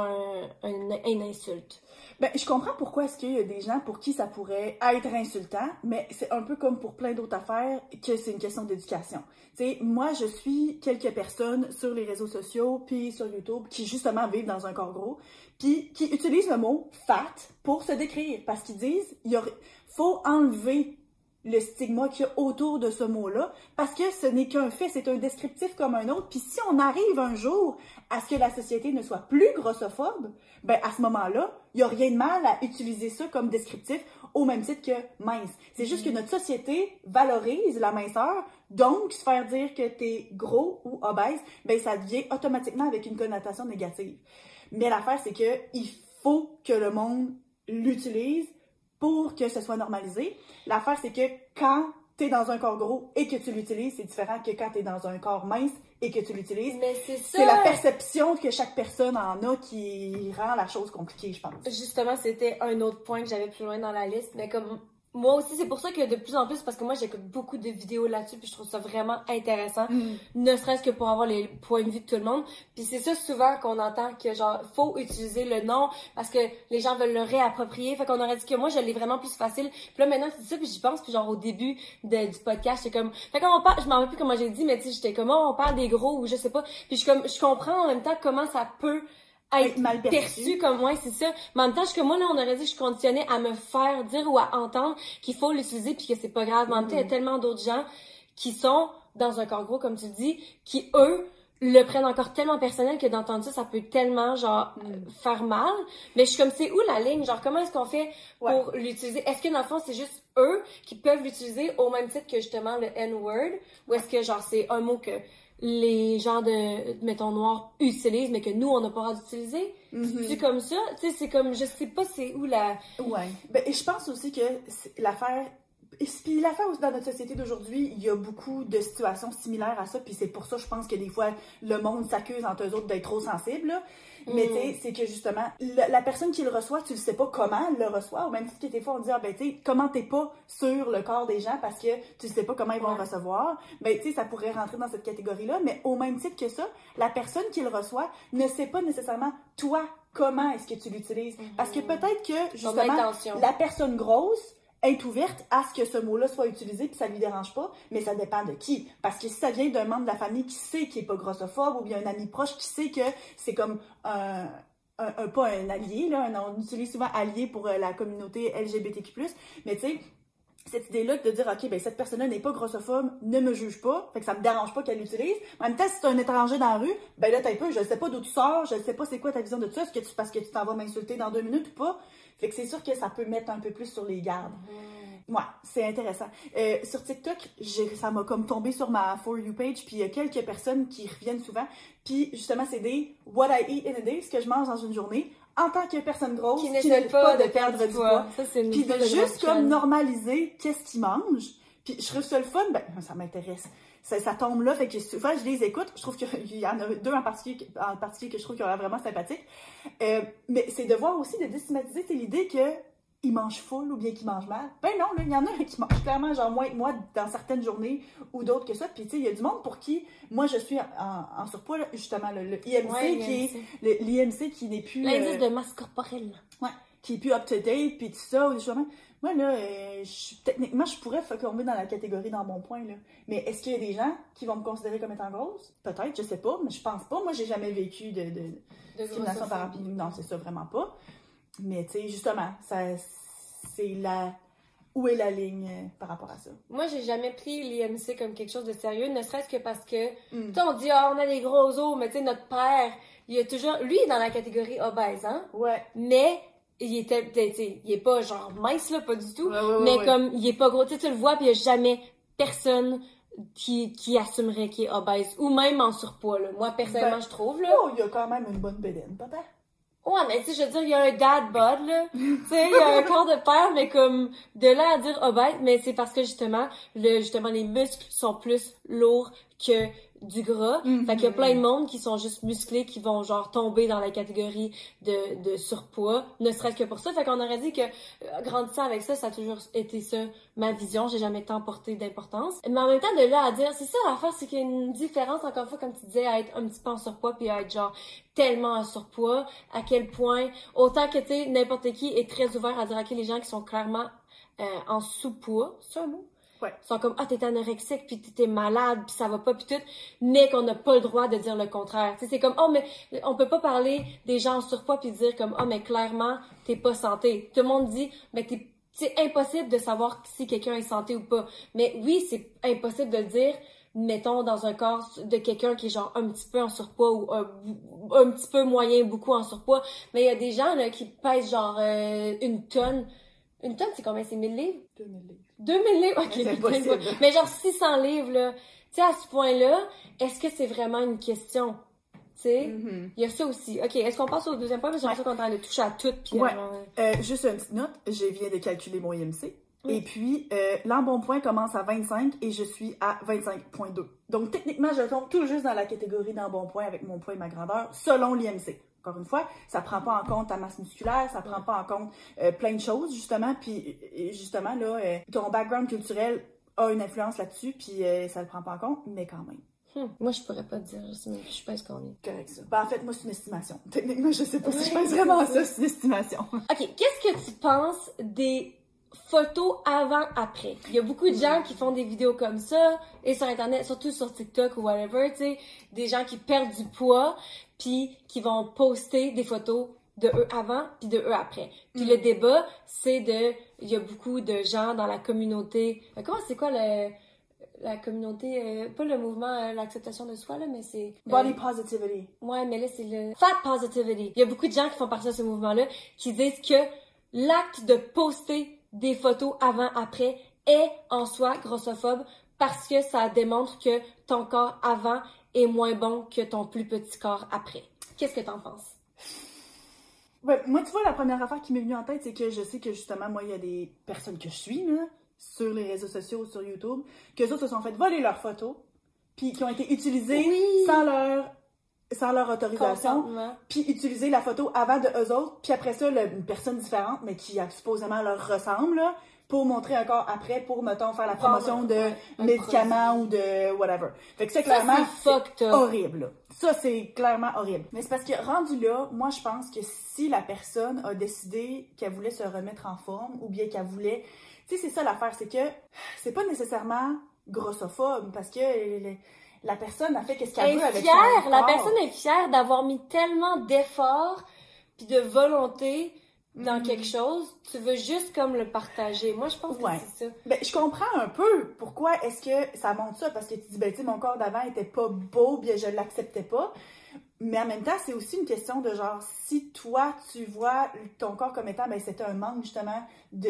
une insulte? Ben, je comprends pourquoi est-ce qu'il y a des gens pour qui ça pourrait être insultant, mais c'est un peu comme pour plein d'autres affaires que c'est une question d'éducation. Tu sais, moi, je suis quelques personnes sur les réseaux sociaux puis sur YouTube qui, justement, vivent dans un corps gros puis qui utilisent le mot « fat » pour se décrire parce qu'ils disent faut enlever le stigma qu'il y a autour de ce mot-là, parce que ce n'est qu'un fait, c'est un descriptif comme un autre, puis si on arrive un jour à ce que la société ne soit plus grossophobe, ben à ce moment-là, il n'y a rien de mal à utiliser ça comme descriptif au même titre que mince. C'est juste que notre société valorise la minceur, donc se faire dire que t'es gros ou obèse, ben ça devient automatiquement avec une connotation négative. Mais l'affaire, c'est que il faut que le monde l'utilise pour que ce soit normalisé. L'affaire, c'est que quand t'es dans un corps gros et que tu l'utilises, c'est différent que quand t'es dans un corps mince et que tu l'utilises. Mais c'est ça! C'est la perception que chaque personne en a qui rend la chose compliquée, je pense. Justement, c'était un autre point que j'avais plus loin dans la liste, mais comme... Moi aussi, c'est pour ça que de plus en plus, parce que moi, j'écoute beaucoup de vidéos là-dessus, puis je trouve ça vraiment intéressant, ne serait-ce que pour avoir les points de vue de tout le monde. Puis c'est ça souvent qu'on entend que genre, faut utiliser le nom, parce que les gens veulent le réapproprier. Fait qu'on aurait dit que moi, je l'ai vraiment plus facile. Puis là, maintenant, tu dis ça, puis j'y pense, puis genre, au début du podcast, j'étais comme... Fait qu'on parle, je m'en rappelle plus comment j'ai dit, mais tu sais, j'étais comme, oh, on parle des gros, ou je sais pas. Puis je comprends en même temps comment ça peut être mal perçu comme moi, c'est ça. Mais en même temps, que moi, là, on aurait dit que je suis conditionnée à me faire dire ou à entendre qu'il faut l'utiliser puis que c'est pas grave. Mais en même temps, il y a tellement d'autres gens qui sont dans un corps gros, comme tu dis, qui, eux, le prennent encore tellement personnel que d'entendre ça, ça peut tellement, genre, faire mal. Mais je suis comme, c'est où la ligne? Genre, comment est-ce qu'on fait pour l'utiliser? Est-ce que, dans le fond, c'est juste eux qui peuvent l'utiliser au même titre que, justement, le N-word? Ou est-ce que, genre, c'est un mot que les gens mettons, noirs utilisent, mais que nous, on n'a pas le droit d'utiliser? C'est comme ça? Tu sais, c'est comme, je sais pas c'est où la... Ouais. Ben, et je pense aussi que l'affaire... Puis l'affaire aussi dans notre société d'aujourd'hui, il y a beaucoup de situations similaires à ça, puis c'est pour ça, je pense que des fois, le monde s'accuse entre eux autres d'être trop sensible, là. Mais tu sais, c'est que justement, la personne qui le reçoit, tu le sais pas comment elle le reçoit, ou même si des fois on dit, ah ben tu sais, comment t'es pas sur le corps des gens parce que tu sais pas comment ils vont le recevoir, ben tu sais, ça pourrait rentrer dans cette catégorie-là, mais au même titre que ça, la personne qui le reçoit ne sait pas nécessairement, toi, comment est-ce que tu l'utilises. Parce que peut-être que, justement, la personne grosse, être ouverte à ce que ce mot-là soit utilisé, puis ça lui dérange pas, mais ça dépend de qui. Parce que si ça vient d'un membre de la famille qui sait qu'il est pas grossophobe, ou bien un ami proche qui sait que c'est comme pas un allié, là, on utilise souvent allié pour la communauté LGBTQ+, mais tu sais, cette idée-là de dire, OK, ben cette personne-là n'est pas grossophobe, ne me juge pas, fait que ça me dérange pas qu'elle l'utilise. En même temps, si c'est un étranger dans la rue, ben là, t'as un peu, je sais pas d'où tu sors, je sais pas c'est quoi ta vision de ça, est-ce que parce que tu t'en vas m'insulter dans 2 minutes ou pas? Fait que c'est sûr que ça peut mettre un peu plus sur les gardes. Ouais, c'est intéressant. Sur TikTok, ça m'a comme tombé sur ma For You page, puis il y a quelques personnes qui reviennent souvent, puis justement, c'est des What I eat in a day, ce que je mange dans une journée, en tant que personne grosse, qui n'essaie pas de perdre du poids. Puis de juste comme normaliser qu'est-ce qu'ils mangent. Puis je trouve ça le fun, ben ça m'intéresse. Ça tombe là, fait que souvent je les écoute. Je trouve qu'il y en a 2 en particulier que je trouve qu'ils ont l'air vraiment sympathiques. Mais c'est de voir aussi, de déstigmatiser, c'est l'idée que ils mangent full ou bien qu'ils mangent mal. Ben non, là, il y en a qui mangent clairement genre moins que moi dans certaines journées ou d'autres que ça. Puis tu sais, il y a du monde pour qui, moi je suis en surpoids, là, justement, le IMC l'IMC qui n'est plus... L'indice de masse corporelle. Ouais, qui est plus up-to-date, puis tout ça, ou des choses comme ça. Moi, là, techniquement, je pourrais tomber dans la catégorie dans mon point, là. Mais est-ce qu'il y a des gens qui vont me considérer comme étant grosse? Peut-être, je sais pas, mais je pense pas. Moi, j'ai jamais vécu de discrimination par rapport... Non, c'est ça, vraiment pas. Mais, tu sais, justement, c'est où est la ligne par rapport à ça? Moi, j'ai jamais pris l'IMC comme quelque chose de sérieux, ne serait-ce que parce que, tu sais, on dit, ah, on a des gros os, mais tu sais, notre père, il a toujours... Lui, il est dans la catégorie obèse, hein? Ouais. Mais... il est pas genre mince, là, pas du tout, mais comme, il est pas gros, tu le vois, puis il y a jamais personne qui assumerait qu'il est obèse, ou même en surpoids, là. Moi, personnellement, je trouve, là. Oh, il y a quand même une bonne bédaine, papa. Ouais, mais tu sais, je veux dire, il y a un dad bod, là. Tu sais, il y a un corps de père, mais comme, de là à dire obèse, mais c'est parce que justement, les muscles sont plus lourds que du gras. Fait qu'il y a plein de monde qui sont juste musclés, qui vont genre tomber dans la catégorie de surpoids, ne serait-ce que pour ça. Fait qu'on aurait dit que grandissant avec ça, ça a toujours été ça, ma vision. J'ai jamais tant porté d'importance. Mais en même temps, de là à dire, c'est ça l'affaire, c'est qu'il y a une différence, encore une fois, comme tu disais, à être un petit peu en surpoids puis à être genre tellement en surpoids, à quel point, autant que tu sais, n'importe qui est très ouvert à dire, ok, les gens qui sont clairement en sous-poids, c'est un mot? Ouais. Ils sont comme, ah, t'es anorexique, puis t'es malade, puis ça va pas, puis tout, mais qu'on n'a pas le droit de dire le contraire. Tu sais, c'est comme, oh, mais on peut pas parler des gens en surpoids puis dire comme, oh, mais clairement, t'es pas santé. Tout le monde dit, mais c'est impossible de savoir si quelqu'un est santé ou pas. Mais oui, c'est impossible de le dire, mettons, dans un corps de quelqu'un qui est genre un petit peu en surpoids ou un petit peu moyen, beaucoup en surpoids. Mais il y a des gens, là, qui pèsent genre 1 tonne. 1 tonne, c'est combien? C'est 1000 livres? 2000 livres. 2000 livres? Ok, c'est impossible. Mais genre 600 livres, là. Tu sais, à ce point-là, est-ce que c'est vraiment une question? Tu sais? Il y a ça aussi. Ok, est-ce qu'on passe au deuxième point? Parce que j'ai l'impression qu'on est en train de toucher à tout. Puis juste une petite note, je viens de calculer mon IMC. Et puis, l'embonpoint commence à 25 et je suis à 25,2. Donc, techniquement, je tombe tout juste dans la catégorie d'embonpoint avec mon poids et ma grandeur, selon l'IMC. Encore une fois, ça prend pas en compte ta masse musculaire, ça prend pas en compte plein de choses, justement. Puis, justement, là, ton background culturel a une influence là-dessus, puis ça le prend pas en compte, mais quand même. Moi, je pourrais pas te dire, je pèse combien. Correct, ça. Ben, en fait, moi, c'est une estimation. Techniquement, je sais pas si je pèse vraiment ça, c'est une estimation. Ok, qu'est-ce que tu penses des photos avant-après? Il y a beaucoup de gens qui font des vidéos comme ça, et sur Internet, surtout sur TikTok ou whatever, tu sais, des gens qui perdent du poids, puis qui vont poster des photos de eux avant, puis de eux après. Puis le débat, c'est il y a beaucoup de gens dans la communauté, c'est quoi la communauté, pas le mouvement, l'acceptation de soi, là, mais c'est... Body positivity. Ouais, mais là, c'est le fat positivity. Il y a beaucoup de gens qui font partie de ce mouvement-là, qui disent que l'acte de poster des photos avant-après est en soi grossophobe parce que ça démontre que ton corps avant est moins bon que ton plus petit corps après. Qu'est-ce que t'en penses? Ouais, moi, tu vois, la première affaire qui m'est venue en tête, c'est que je sais que justement, moi, il y a des personnes que je suis, là, sur les réseaux sociaux, sur YouTube, que eux se sont fait voler leurs photos, puis qui ont été utilisées sans leur autorisation, puis utiliser la photo avant de eux autres, puis après ça, une personne différente, mais qui supposément leur ressemble, là, pour montrer un corps après, pour, mettons, faire la promotion de médicaments ou de whatever. Fait que ça, clairement, c'est horrible, là. Ça, c'est clairement horrible. Mais c'est parce que, rendu là, moi, je pense que si la personne a décidé qu'elle voulait se remettre en forme, ou bien qu'elle voulait, Tu sais, c'est ça l'affaire, c'est que c'est pas nécessairement grossophobe, parce que la personne a fait qu'est-ce qu'elle veut avec son corps. La personne est fière d'avoir mis tellement d'efforts puis de volonté dans quelque chose. Tu veux juste comme le partager. Moi, je pense que c'est ça. Ben, je comprends un peu pourquoi est-ce que ça montre ça, parce que tu dis, ben, tu sais, mon corps d'avant était pas beau, bien, je l'acceptais pas. Mais en même temps, c'est aussi une question de genre, si toi, tu vois ton corps comme étant, ben, c'était un manque, justement,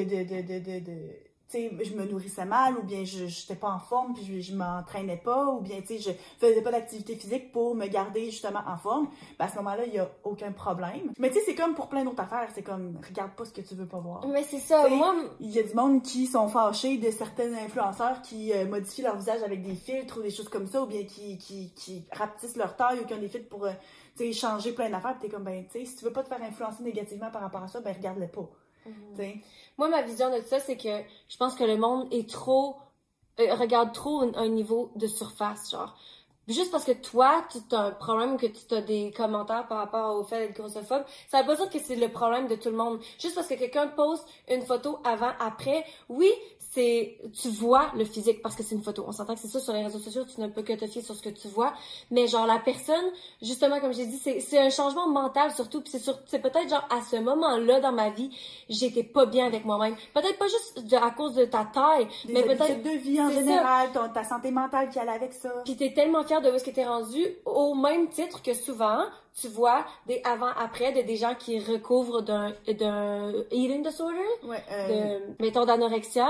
tu sais, je me nourrissais mal, ou bien je n'étais pas en forme, puis je m'entraînais pas, ou bien, tu sais, je faisais pas d'activité physique pour me garder, justement, en forme, ben, à ce moment-là, il y a aucun problème. Mais tu sais, c'est comme pour plein d'autres affaires, c'est comme, regarde pas ce que tu veux pas voir. Mais c'est ça, t'sais, moi... Il y a du monde qui sont fâchés de certains influenceurs qui modifient leur visage avec des filtres ou des choses comme ça, ou bien qui rapetissent leur taille, ou qui ont des filtres pour, tu sais, changer plein d'affaires, puis t'es comme, ben, tu sais, si tu veux pas te faire influencer négativement par rapport à ça, ben, regarde-le pas. Moi, ma vision de ça, c'est que je pense que le monde est trop... regarde trop un niveau de surface, genre. Juste parce que toi, tu as un problème ou que tu as des commentaires par rapport au fait d'être grossophobe, ça veut pas dire que c'est le problème de tout le monde. Juste parce que quelqu'un poste une photo avant, après, oui, tu vois le physique parce que c'est une photo. On s'entend que c'est ça sur les réseaux sociaux, tu ne peux que te fier sur ce que tu vois. Mais genre, la personne, justement, comme j'ai dit, c'est un changement mental surtout. Puis c'est peut-être genre, à ce moment-là dans ma vie, j'étais pas bien avec moi-même. Peut-être pas juste à cause de ta taille, mais peut-être de vie en général, ta santé mentale qui allait avec ça. Puis t'es tellement fière de où est-ce que t'es rendu, au même titre que souvent, tu vois des avant-après de des gens qui recouvrent d'un eating disorder, mettons d'anorexie,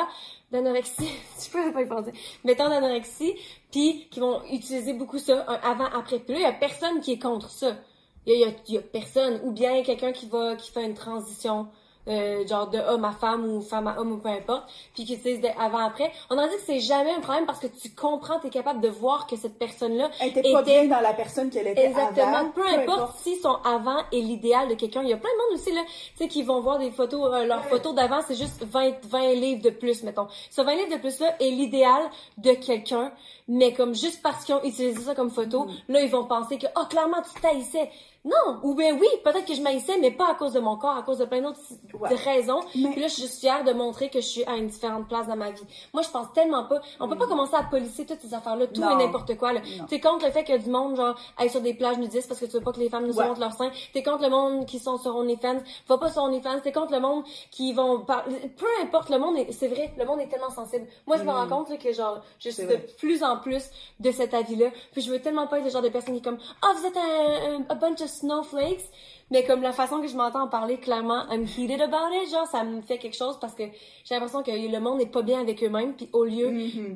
je peux pas y penser, mettons d'anorexie, puis qui vont utiliser beaucoup ça, un avant-après. Puis là, il y a personne qui est contre ça. Il y a personne, ou bien quelqu'un qui fait une transition, genre de homme à femme ou femme à homme ou peu importe, puis qui utilise de avant-après. On a dit que c'est jamais un problème parce que tu comprends, t'es capable de voir que cette personne-là était pas bien dans la personne qu'elle était exactement, avant. Peu importe si son avant est l'idéal de quelqu'un. Il y a plein de monde aussi, là, tu sais, qui vont voir des photos, leurs photos d'avant, c'est juste 20 livres de plus, mettons. Ce 20 livres de plus-là est l'idéal de quelqu'un, mais comme juste parce qu'ils ont utilisé ça comme photo, là, ils vont penser que, clairement, tu t'haïssais. Non, ou bien oui, peut-être que je m'haïssais, mais pas à cause de mon corps, à cause de plein d'autres raisons. Mais... Puis là, je suis juste fière de montrer que je suis à une différente place dans ma vie. Moi, je pense tellement pas. On peut pas commencer à policer toutes ces affaires-là, tout et n'importe quoi. T'es contre le fait que du monde, genre, aille sur des plages nudistes parce que tu veux pas que les femmes nous montrent leurs seins. T'es contre le monde qui sont sur OnlyFans. Va pas sur OnlyFans. T'es contre le monde qui vont parler. Peu importe, le monde c'est vrai, le monde est tellement sensible. Moi, je me rends compte là, que genre, je suis de plus en plus de cet avis-là. Puis je veux tellement pas être le genre de personne qui est comme, vous êtes a bunch of snowflakes, mais comme la façon que je m'entends en parler, clairement, I'm heated about it, genre, ça me fait quelque chose parce que j'ai l'impression que le monde n'est pas bien avec eux-mêmes, puis au lieu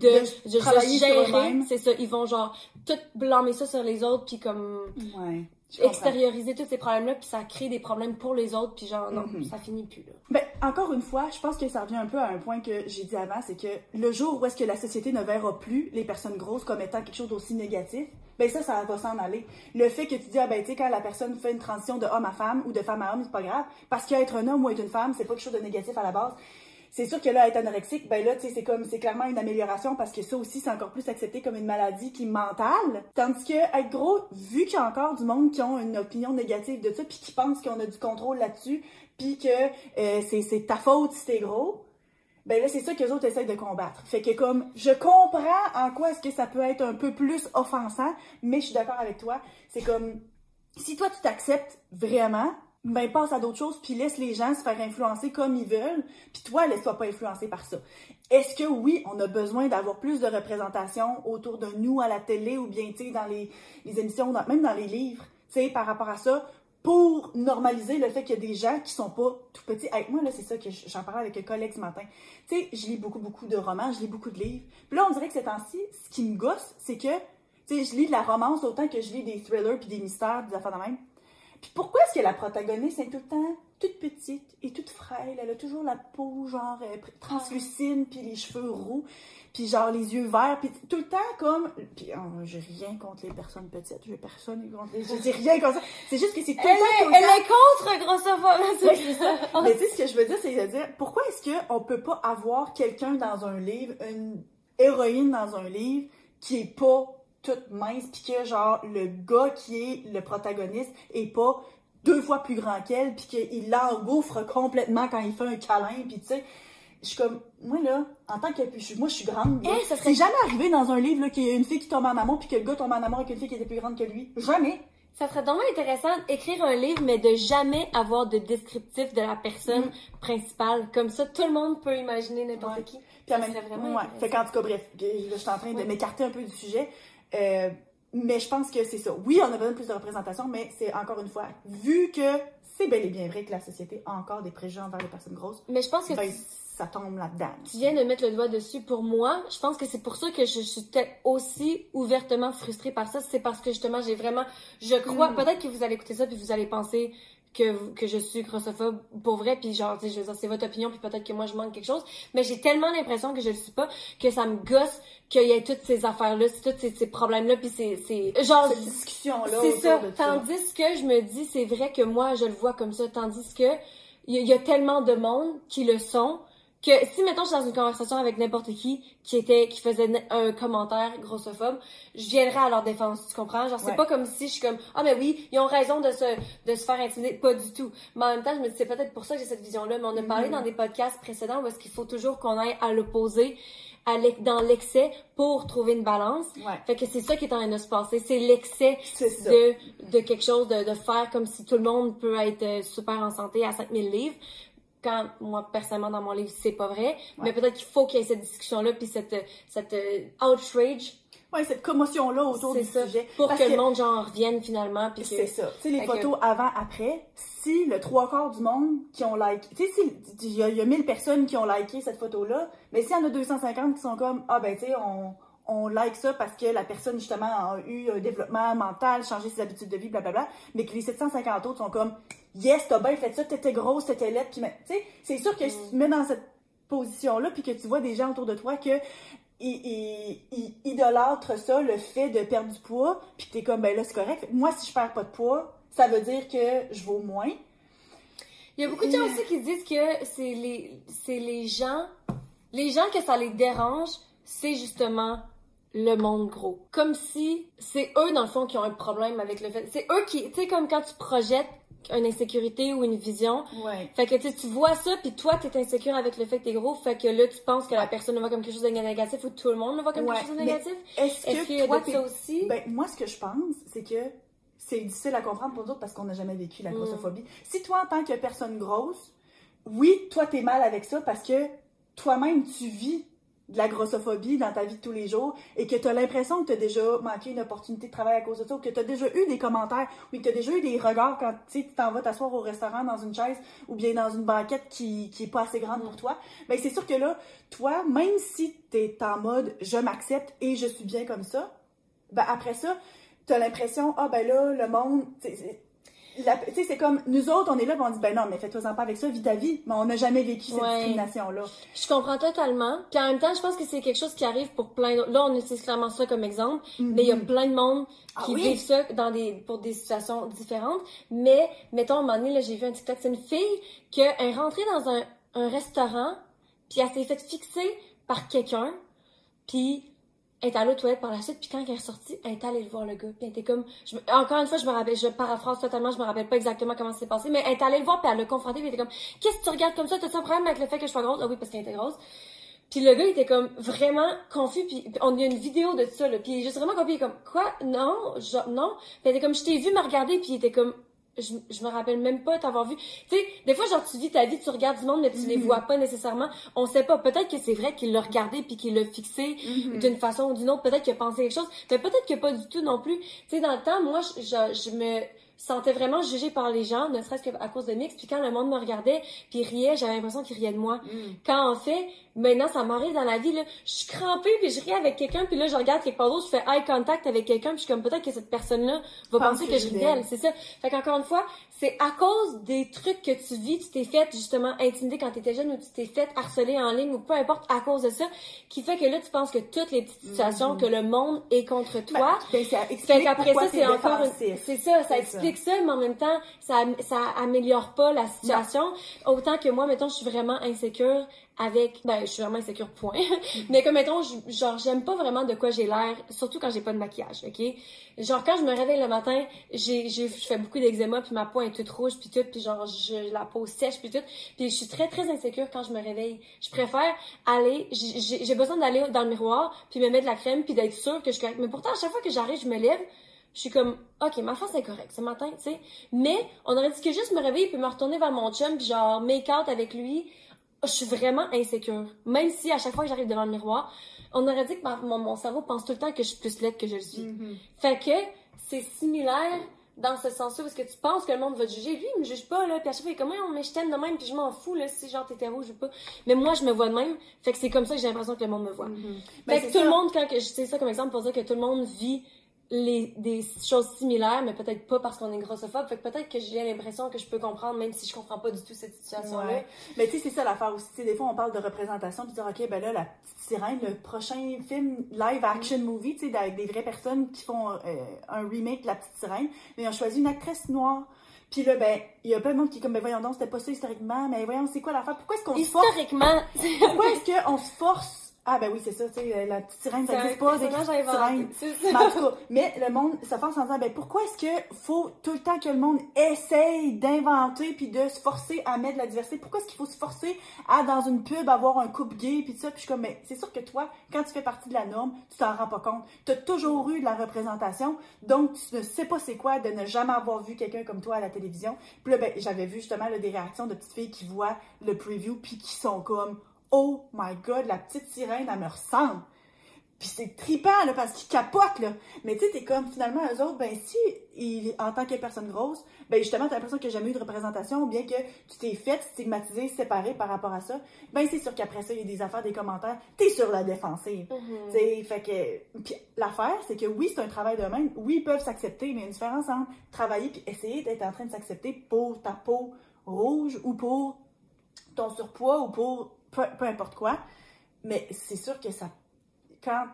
de travailler gérer, sur eux-mêmes, c'est ça, ils vont genre tout blâmer ça sur les autres, puis comme extérioriser tous ces problèmes-là, puis ça crée des problèmes pour les autres, puis genre, non, ça finit plus, là. Ben, encore une fois, je pense que ça revient un peu à un point que j'ai dit avant, c'est que le jour où est-ce que la société ne verra plus les personnes grosses comme étant quelque chose d'aussi négatif, ben ça va s'en aller. Le fait que tu dis, ben tu sais, quand la personne fait une transition de homme à femme ou de femme à homme, c'est pas grave, parce qu'être un homme ou être une femme, c'est pas quelque chose de négatif à la base. C'est sûr que là, être anorexique, ben là, tu sais, c'est clairement une amélioration parce que ça aussi, c'est encore plus accepté comme une maladie qui est mentale. Tandis que être gros, vu qu'il y a encore du monde qui ont une opinion négative de ça, puis qui pense qu'on a du contrôle là-dessus, puis que c'est ta faute si t'es gros, ben là, c'est ça que les autres essayent de combattre. Fait que comme, je comprends en quoi est-ce que ça peut être un peu plus offensant, mais je suis d'accord avec toi. C'est comme, si toi, tu t'acceptes vraiment, ben passe à d'autres choses, puis laisse les gens se faire influencer comme ils veulent, puis toi, laisse-toi pas influencer par ça. Est-ce que oui, on a besoin d'avoir plus de représentation autour de nous à la télé, ou bien, tu sais, dans les émissions, même dans les livres, tu sais, par rapport à ça, pour normaliser le fait qu'il y a des gens qui sont pas tout petits. Avec moi, là, c'est ça que j'en parlais avec un collègue ce matin. Tu sais, je lis beaucoup de romans, je lis beaucoup de livres. Puis là, on dirait que ces temps-ci, ce qui me gosse, c'est que, tu sais, je lis de la romance autant que je lis des thrillers puis des mystères, des affaires de même. Puis pourquoi est-ce que la protagoniste est tout le temps toute petite et toute frêle? Elle a toujours la peau, genre, translucide, puis les cheveux roux, puis genre les yeux verts, puis tout le temps comme... Puis j'ai rien contre les personnes petites, je dis rien contre ça. C'est juste que c'est tout le temps... Elle est contre grossophobe, c'est ça. Mais tu sais, ce que je veux dire, c'est de dire, pourquoi est-ce qu'on peut pas avoir quelqu'un dans un livre, une héroïne dans un livre, qui est pas toute mince, pis que genre le gars qui est le protagoniste est pas 2 fois plus grand qu'elle, pis qu'il l'engouffre complètement quand il fait un câlin, pis tu sais, je suis comme, moi là, en tant que, moi je suis grande. Ça serait... C'est jamais arrivé dans un livre là, qu'il y a une fille qui tombe en amour puis que le gars tombe en amour avec une fille qui était plus grande que lui. Jamais. Ça serait vraiment intéressant d'écrire un livre, mais de jamais avoir de descriptif de la personne principale. Comme ça, tout le monde peut imaginer n'importe qui. Puis ça serait vraiment Fait qu'en tout cas, bref, là, je suis en train de m'écarter un peu du sujet. Mais je pense que c'est ça. Oui, on a besoin de plus de représentation, mais c'est encore une fois, vu que c'est bel et bien vrai que la société a encore des préjugés envers les personnes grosses, mais je pense que ça tombe là-dedans. Tu viens de mettre le doigt dessus. Pour moi, je pense que c'est pour ça que je suis aussi ouvertement frustrée par ça. C'est parce que justement, j'ai vraiment... Je crois... Peut-être que vous allez écouter ça puis vous allez penser que je suis grossophobe pour vrai, puis genre, je veux dire, c'est votre opinion, puis peut-être que moi, je manque quelque chose, mais j'ai tellement l'impression que je le suis pas, que ça me gosse qu'il y ait toutes ces affaires-là, toutes ces problèmes-là, puis c'est genre... Cette discussion-là. C'est ça. Tandis que je me dis, c'est vrai que moi, je le vois comme ça, tandis que il y a tellement de monde qui le sont, que si, mettons, je suis dans une conversation avec n'importe qui faisait un commentaire grossophobe, je viendrais à leur défense, tu comprends? Genre, c'est pas comme si je suis comme, ah, mais oui, ils ont raison de se faire intimider. Pas du tout. Mais en même temps, je me dis, c'est peut-être pour ça que j'ai cette vision-là. Mais on a parlé dans des podcasts précédents où est-ce qu'il faut toujours qu'on aille à l'opposé, dans l'excès pour trouver une balance. Fait que c'est ça qui est en train de se passer. C'est l'excès de quelque chose, de faire comme si tout le monde peut être super en santé à 5000 livres. Quand, moi, personnellement, dans mon livre, c'est pas vrai. Mais peut-être qu'il faut qu'il y ait cette discussion-là, puis cette outrage. Ouais, cette commotion-là autour du sujet. Pour que le monde, genre, revienne finalement. Puis c'est ça. Tu sais, les photos avant-après, si le 3/4 du monde qui ont liké... Tu sais, il y a 1000 personnes qui ont liké cette photo-là, mais s'il y en a 250 qui sont comme, ah ben, tu sais, on like ça parce que la personne, justement, a eu un développement mental, changé ses habitudes de vie, blablabla, mais que les 750 autres sont comme, yes, t'as bien fait ça, t'étais grosse, t'étais laide, puis, tu sais, c'est sûr que si tu te mets dans cette position-là, puis que tu vois des gens autour de toi que ils idolâtrent ça, le fait de perdre du poids, puis t'es comme, ben là, c'est correct. Moi, si je perds pas de poids, ça veut dire que je vaux moins. Il y a beaucoup de gens aussi qui disent que c'est les gens que ça les dérange, c'est justement le monde gros. Comme si c'est eux, dans le fond, qui ont un problème avec le fait. C'est eux qui, tu sais, comme quand tu projettes une insécurité ou une vision. Fait que tu vois ça, puis toi, t'es insécure avec le fait que t'es gros, fait que là, tu penses que la personne le voit comme quelque chose de négatif ou tout le monde le voit comme quelque chose de négatif. Est-ce que toi, ça aussi? Ben, moi, ce que je pense, c'est que c'est difficile à comprendre pour nous autres parce qu'on n'a jamais vécu la grossophobie. Si toi, en tant que personne grosse, oui, toi, t'es mal avec ça parce que toi-même, tu vis de la grossophobie dans ta vie de tous les jours et que tu as l'impression que tu as déjà manqué une opportunité de travail à cause de ça ou que tu as déjà eu des commentaires ou que tu as déjà eu des regards quand tu t'en vas t'asseoir au restaurant dans une chaise ou bien dans une banquette qui est pas assez grande pour toi. Ben c'est sûr que là, toi, même si tu es en mode « je m'accepte et je suis bien comme ça », ben après ça, tu as l'impression « ah ben là, le monde... » Tu sais, c'est comme, nous autres, on est là, et on dit, ben non, mais fais-toi-en pas avec ça, vis ta vie. Mais on n'a jamais vécu cette discrimination-là. Je comprends totalement. Puis en même temps, je pense que c'est quelque chose qui arrive pour plein d'autres. Là, on utilise clairement ça comme exemple, mais il y a plein de monde qui vivent ça pour des situations différentes. Mais, mettons, à un moment donné, là, j'ai vu un TikTok, c'est une fille qui est rentrée dans un restaurant, puis elle s'est fait fixer par quelqu'un, puis elle est allée aux toilettes par la suite, puis quand elle est ressortie, elle est allée le voir, le gars. Puis elle était comme... encore une fois, je paraphrase totalement, je me rappelle pas exactement comment ça s'est passé, mais elle est allée le voir, puis elle l'a confronté, puis elle était comme « Qu'est-ce que tu regardes comme ça? T'as-tu un problème avec le fait que je sois grosse? » Ah oui, parce qu'elle était grosse. Puis le gars, il était comme vraiment confus, puis on a une vidéo de ça, là, puis il est juste vraiment confus, il est comme « Quoi? Non? Non? » Puis elle était comme « Je t'ai vu me regarder, puis il était comme... Je me rappelle même pas t'avoir vu. Tu sais, des fois, genre, tu vis ta vie, tu regardes du monde, mais tu les vois pas nécessairement. On sait pas. Peut-être que c'est vrai qu'il l'a regardé puis qu'il l'a fixé d'une façon ou d'une autre. Peut-être qu'il a pensé quelque chose, mais peut-être que pas du tout non plus. Tu sais, dans le temps, moi, je me sentais vraiment jugée par les gens, ne serait-ce qu'à cause de mix. Puis quand le monde me regardait puis riait, j'avais l'impression qu'il riait de moi. Quand en fait, maintenant, ça m'arrive dans la vie, là, je suis crampée puis je ris avec quelqu'un puis là, je regarde quelque part d'autre, je fais eye contact avec quelqu'un puis je suis comme peut-être que cette personne-là va penser que je ris d'elle. C'est ça. Fait qu'encore une fois, c'est à cause des trucs que tu vis, tu t'es fait justement intimider quand t'étais jeune ou tu t'es fait harceler en ligne ou peu importe à cause de ça, qui fait que là, tu penses que toutes les petites situations que le monde est contre toi. Fait qu'après ça, c'est encore c'est ça, ça explique ça, mais en même temps, ça améliore pas la situation. Autant que moi, mettons, je suis vraiment insécure ben, je suis vraiment insécure, point. Mais comme, mettons, genre, j'aime pas vraiment de quoi j'ai l'air, surtout quand j'ai pas de maquillage, ok? Genre, quand je me réveille le matin, je fais beaucoup d'eczéma, puis ma peau est toute rouge, puis tout, puis genre, la peau sèche, puis tout. Puis je suis très, très insécure quand je me réveille. Je préfère aller, j'ai besoin d'aller dans le miroir, puis me mettre de la crème, puis d'être sûre que je suis correcte. Mais pourtant, à chaque fois que j'arrive, je me lève, je suis comme, ok, ma face est correcte ce matin, tu sais. Mais, on aurait dit que juste me réveiller, puis me retourner vers mon chum, puis genre, make out avec lui, je suis vraiment insécure. Même si à chaque fois que j'arrive devant le miroir, on aurait dit que mon cerveau pense tout le temps que je suis plus laide que je le suis. Mm-hmm. Fait que c'est similaire dans ce sens-là, parce que tu penses que le monde va te juger. Lui, il me juge pas, là. Puis à chaque fois, il est comme, mais je t'aime de même, puis je m'en fous, là, si genre t'étais rouge ou pas. Mais moi, je me vois de même. Fait que c'est comme ça que j'ai l'impression que le monde me voit. Mm-hmm. Fait que tout le monde, quand je sais ça comme exemple pour dire que tout le monde vit des choses similaires, mais peut-être pas parce qu'on est grossophobe. Fait que peut-être que j'ai l'impression que je peux comprendre, même si je comprends pas du tout cette situation-là. Ouais. Mais tu sais, c'est ça l'affaire aussi. T'sais, des fois, on parle de représentation, puis dire, OK, ben là, la petite sirène, le prochain film live action movie, tu sais, avec des vraies personnes qui font un remake de la petite sirène, mais ils ont choisi une actrice noire. Puis là, ben, il y a plein de monde qui est comme, ben voyons donc, c'était pas ça historiquement, mais voyons, c'est quoi l'affaire? Pourquoi est-ce qu'on se force? Historiquement! Pourquoi est-ce qu'on se force? Ah ben oui, c'est ça, tu sais, la petite sirène, ça existe pas, des petites sirènes. Mais en tout cas, mais le monde se force en disant, ben pourquoi est-ce que faut tout le temps que le monde essaye d'inventer puis de se forcer à mettre de la diversité? Pourquoi est-ce qu'il faut se forcer à, dans une pub, avoir un couple gay puis tout ça? Puis je suis comme, mais c'est sûr que toi, quand tu fais partie de la norme, tu t'en rends pas compte. Tu as toujours eu de la représentation, donc tu ne sais pas c'est quoi de ne jamais avoir vu quelqu'un comme toi à la télévision. Puis là, ben, j'avais vu justement là, des réactions de petites filles qui voient le preview puis qui sont comme, oh my god, la petite sirène, elle me ressemble. Puis c'est trippant, là, parce qu'ils capotent, là. Mais tu sais, t'es comme, finalement, eux autres, ben si, en tant que personne grosse, ben justement, t'as l'impression qu'il n'y a jamais eu de représentation, ou bien que tu t'es faite stigmatiser, séparée par rapport à ça, ben c'est sûr qu'après ça, il y a des affaires, des commentaires, t'es sur la défensive. Tu sais, fait que... Puis l'affaire, c'est que oui, c'est un travail d'eux-mêmes, oui, ils peuvent s'accepter, mais il y a une différence entre travailler puis essayer d'être en train de s'accepter pour ta peau rouge, ou pour ton surpoids, ou pour peu importe quoi, mais c'est sûr que ça, quand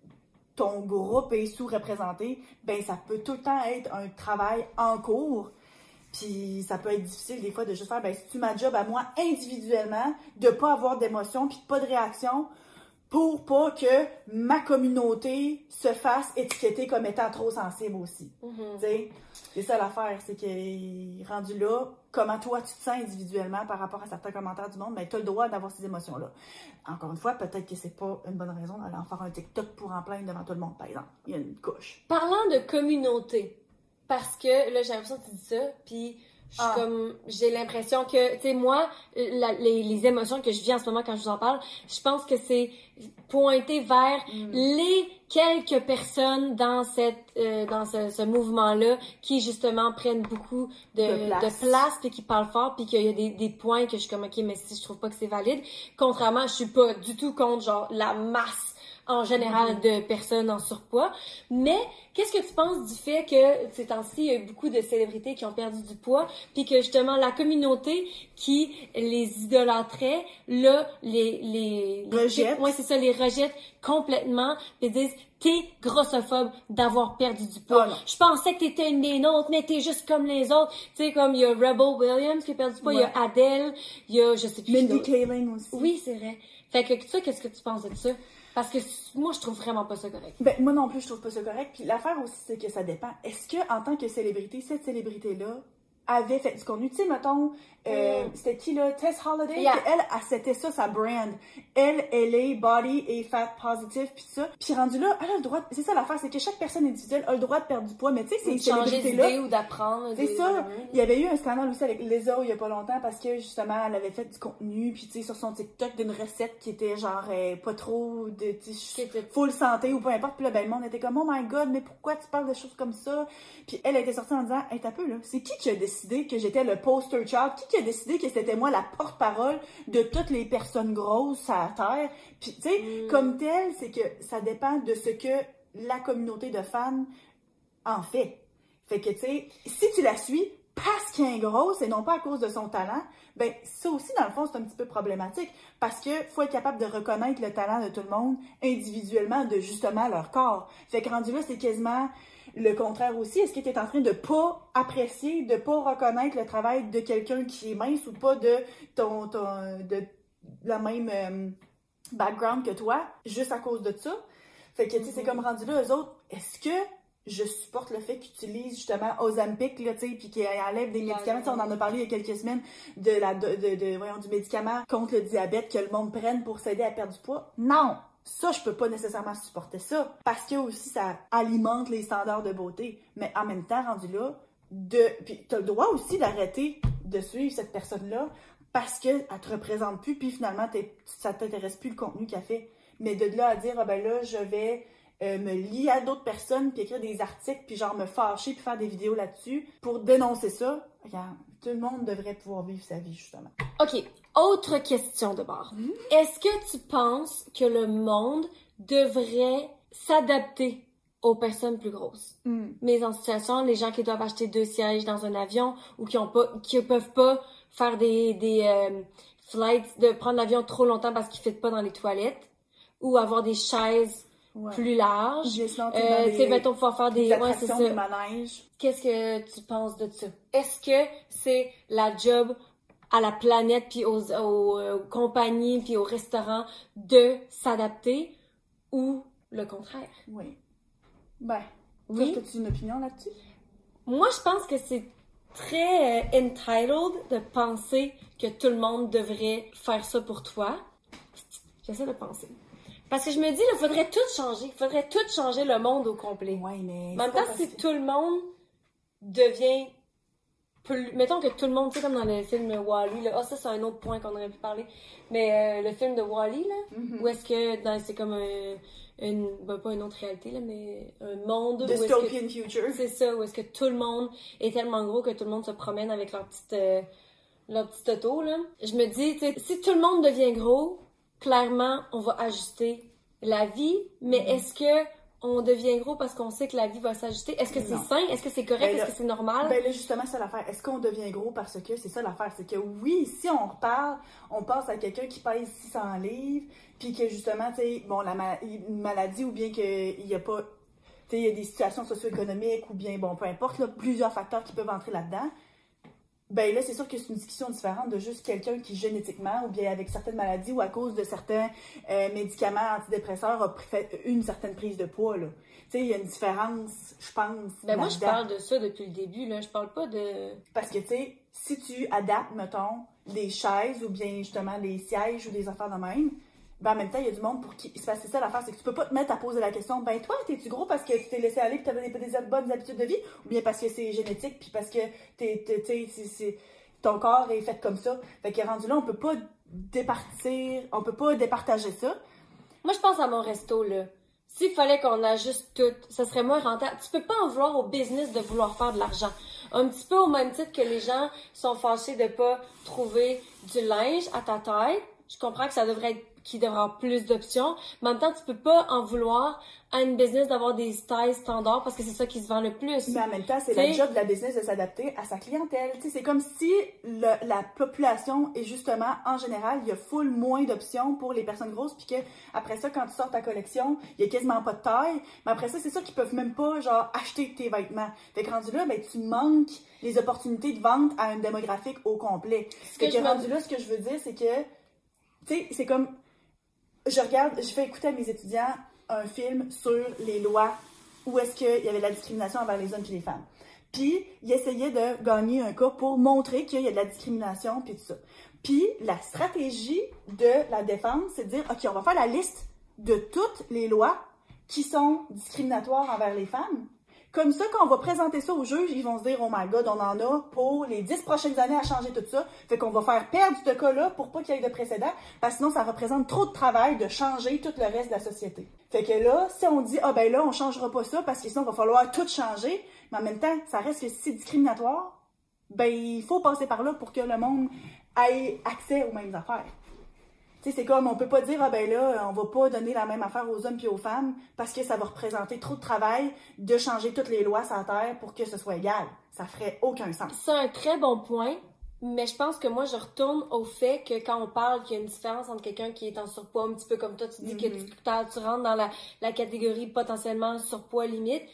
ton groupe est sous-représenté, ben ça peut tout le temps être un travail en cours, puis ça peut être difficile des fois de juste faire, ben si tu ma job à moi individuellement, de pas avoir d'émotion, puis pas de réaction, pour pas que ma communauté se fasse étiqueter comme étant trop sensible aussi. Tu sais, c'est ça l'affaire, c'est que rendu là, comment toi tu te sens individuellement par rapport à certains commentaires du monde, ben tu as le droit d'avoir ces émotions-là. Encore une fois, peut-être que c'est pas une bonne raison d'aller en faire un TikTok pour en plaindre devant tout le monde, par exemple. Il y a une couche. Parlant de communauté, parce que là j'ai l'impression que tu dis ça, puis j'ai l'impression que, tu sais, moi, les émotions que je vis en ce moment quand je vous en parle, je pense que c'est pointé vers les quelques personnes dans ce mouvement-là qui, justement, prennent beaucoup de place puis qui parlent fort puis qu'il y a des points que je suis comme, ok, mais si je trouve pas que c'est valide. Contrairement, je suis pas du tout contre, genre, la masse en général de personnes en surpoids. Mais qu'est-ce que tu penses du fait que ces temps-ci, il y a eu beaucoup de célébrités qui ont perdu du poids, puis que justement la communauté qui les idolâtrait, là, les rejette. Ouais, c'est ça, les rejette complètement, puis disent t'es grossophobe d'avoir perdu du poids. Oh, je pensais que t'étais une des nôtres, mais t'es juste comme les autres. Tu sais, comme il y a Rebel Williams qui a perdu du poids, il y a Adele, il y a, je sais plus. Mindy Kaling aussi. Oui, c'est vrai. Fait que ça, qu'est-ce que tu penses de ça? Parce que moi, je trouve vraiment pas ça correct. Ben, moi non plus, je trouve pas ça correct. Puis l'affaire aussi, c'est que ça dépend. Est-ce que en tant que célébrité, cette célébrité-là avait fait du contenu? Tu sais, mettons, c'était qui là? Tess Holiday? Yeah. Elle, c'était ça, sa brand. Elle est body et fat positive, puis ça. Puis rendu là, elle a le droit... C'est ça l'affaire, c'est que chaque personne individuelle a le droit de perdre du poids. Mais tu sais, ces célébrités-là... Changer d'idée ou d'apprendre. C'est ça. Il y avait eu un scandale aussi avec Lizzo il y a pas longtemps parce que justement, elle avait fait du contenu, puis tu sais, sur son TikTok, d'une recette qui était genre pas trop de full santé ou peu importe. Puis là, ben, le monde était comme, oh my god, mais pourquoi tu parles de choses comme ça? Puis elle était sortie en disant, hey, t'as peu là, c'est qui a décidé que j'étais le poster child? Qui a décidé que c'était moi la porte-parole de toutes les personnes grosses à la terre? Puis tu sais, comme tel, c'est que ça dépend de ce que la communauté de fans en fait. Fait que, tu sais, si tu la suis parce qu'elle est grosse et non pas à cause de son talent, ben ça aussi, dans le fond, c'est un petit peu problématique parce que faut être capable de reconnaître le talent de tout le monde individuellement de justement leur corps. Fait que rendu là, c'est quasiment le contraire aussi. Est-ce que tu es en train de pas apprécier, de pas reconnaître le travail de quelqu'un qui est mince ou pas de la même background que toi, juste à cause de ça. Fait que, tu sais, c'est comme rendu là, eux autres, est-ce que je supporte le fait qu'ils utilisent justement Ozempic, là, tu sais, puis qu'ils enlèvent des médicaments. On en a parlé il y a quelques semaines du médicament contre le diabète que le monde prenne pour s'aider à perdre du poids. Non! Ça, je peux pas nécessairement supporter ça. Parce que aussi, ça alimente les standards de beauté. Mais en même temps, rendu là, puis t'as le droit aussi d'arrêter de suivre cette personne-là parce qu'elle te représente plus, puis finalement, ça t'intéresse plus le contenu qu'elle fait. Mais de là à dire, ah ben là, je vais me lier à d'autres personnes, puis écrire des articles, puis genre me fâcher, puis faire des vidéos là-dessus pour dénoncer ça. Regarde, tout le monde devrait pouvoir vivre sa vie, justement. OK. Autre question de bord. Est-ce que tu penses que le monde devrait s'adapter aux personnes plus grosses? Mais en situation, les gens qui doivent acheter 2 sièges dans un avion ou qui peuvent pas faire des flights, de prendre l'avion trop longtemps parce qu'ils ne fit pas dans les toilettes ou avoir des chaises plus larges. Tu sais, mettons, pouvoir faire des attractions de manège. Qu'est-ce que tu penses de ça? Est-ce que c'est la job à la planète puis aux compagnies puis aux restaurants de s'adapter ou le contraire? Oui. Ben, oui. Toi, as-tu une opinion là-dessus? Moi, je pense que c'est très entitled de penser que tout le monde devrait faire ça pour toi. J'essaie de penser. Parce que je me dis, il faudrait tout changer. Il faudrait tout changer le monde au complet. Oui, mais... En même temps, si tout le monde devient plus... Mettons que tout le monde, tu sais, comme dans le film Wall-E, là. Ça, c'est un autre point qu'on aurait pu parler. Mais le film de Wall-E, là, où est-ce que c'est comme pas une autre réalité, là, mais un monde... Dystopian future. C'est ça, où est-ce que tout le monde est tellement gros que tout le monde se promène avec leur petite auto, là. Je me dis, tu sais, si tout le monde devient gros... Clairement, on va ajuster la vie, mais est-ce que on devient gros parce qu'on sait que la vie va s'ajuster? Est-ce que c'est sain? Est-ce que c'est correct? Est-ce que c'est normal? Ben là, justement, c'est l'affaire. Est-ce qu'on devient gros parce que c'est ça l'affaire? C'est que oui, si on reparle, on pense à quelqu'un qui pèse 600 livres, puis que justement, tu sais, bon, une maladie ou bien qu'il n'y a pas, tu sais, il y a des situations socio-économiques ou bien, bon, peu importe, là, plusieurs facteurs qui peuvent entrer là-dedans. Ben là, c'est sûr que c'est une discussion différente de juste quelqu'un qui, génétiquement, ou bien avec certaines maladies ou à cause de certains médicaments antidépresseurs, a fait une certaine prise de poids, là. Tu sais, il y a une différence, je pense. Ben moi, je parle de ça depuis le début, là. Je parle pas de... Parce que, tu sais, si tu adaptes, mettons, des chaises ou bien, justement, des sièges ou des affaires de même, ben en même temps, il y a du monde pour qui... C'est ça l'affaire, c'est que tu peux pas te mettre à poser la question, ben toi, t'es-tu gros parce que tu t'es laissé aller et t'avais des bonnes habitudes de vie, ou bien parce que c'est génétique puis parce que ton corps est fait comme ça. Fait que rendu là, on peut pas départager ça. Moi, je pense à mon resto, là. S'il fallait qu'on ajuste tout, ça serait moins rentable. Tu peux pas en vouloir au business de vouloir faire de l'argent. Un petit peu au même titre que les gens sont fâchés de pas trouver du linge à ta taille. Je comprends que ça devrait être qu'il devrait avoir plus d'options, mais en même temps, tu peux pas en vouloir à une business d'avoir des styles standards parce que c'est ça qui se vend le plus. Mais en même temps, c'est la job de la business de s'adapter à sa clientèle. T'sais, c'est comme si la population est justement, en général, il y a full moins d'options pour les personnes grosses, puis que après ça, quand tu sors ta collection, il y a quasiment pas de taille. Mais après ça, c'est ça qu'ils peuvent même pas, genre, acheter tes vêtements. Fait que rendu là, ben, tu manques les opportunités de vente à une démographique au complet. Fait que rendu là, ce que je veux dire, c'est que, tu sais, c'est comme... Je fais écouter à mes étudiants un film sur les lois où est-ce qu'il y avait de la discrimination envers les hommes et les femmes. Puis, ils essayaient de gagner un cas pour montrer qu'il y a de la discrimination puis tout ça. Puis, la stratégie de la défense, c'est de dire, OK, on va faire la liste de toutes les lois qui sont discriminatoires envers les femmes. Comme ça, quand on va présenter ça aux juges, ils vont se dire « Oh my God, on en a pour les 10 prochaines années à changer tout ça. » Fait qu'on va faire perdre ce cas-là pour pas qu'il y ait de précédent, parce que sinon, ça représente trop de travail de changer tout le reste de la société. Fait que là, si on dit « Ah ben là, on changera pas ça, parce que sinon, il va falloir tout changer. » Mais en même temps, ça reste que si c'est discriminatoire, ben il faut passer par là pour que le monde ait accès aux mêmes affaires. Tu sais, c'est comme, on peut pas dire, ah ben là, on va pas donner la même affaire aux hommes puis aux femmes parce que ça va représenter trop de travail de changer toutes les lois sur la Terre pour que ce soit égal. Ça ferait aucun sens. C'est un très bon point, mais je pense que moi, je retourne au fait que quand on parle qu'il y a une différence entre quelqu'un qui est en surpoids, un petit peu comme toi, tu dis que tu rentres dans la catégorie potentiellement surpoids limite,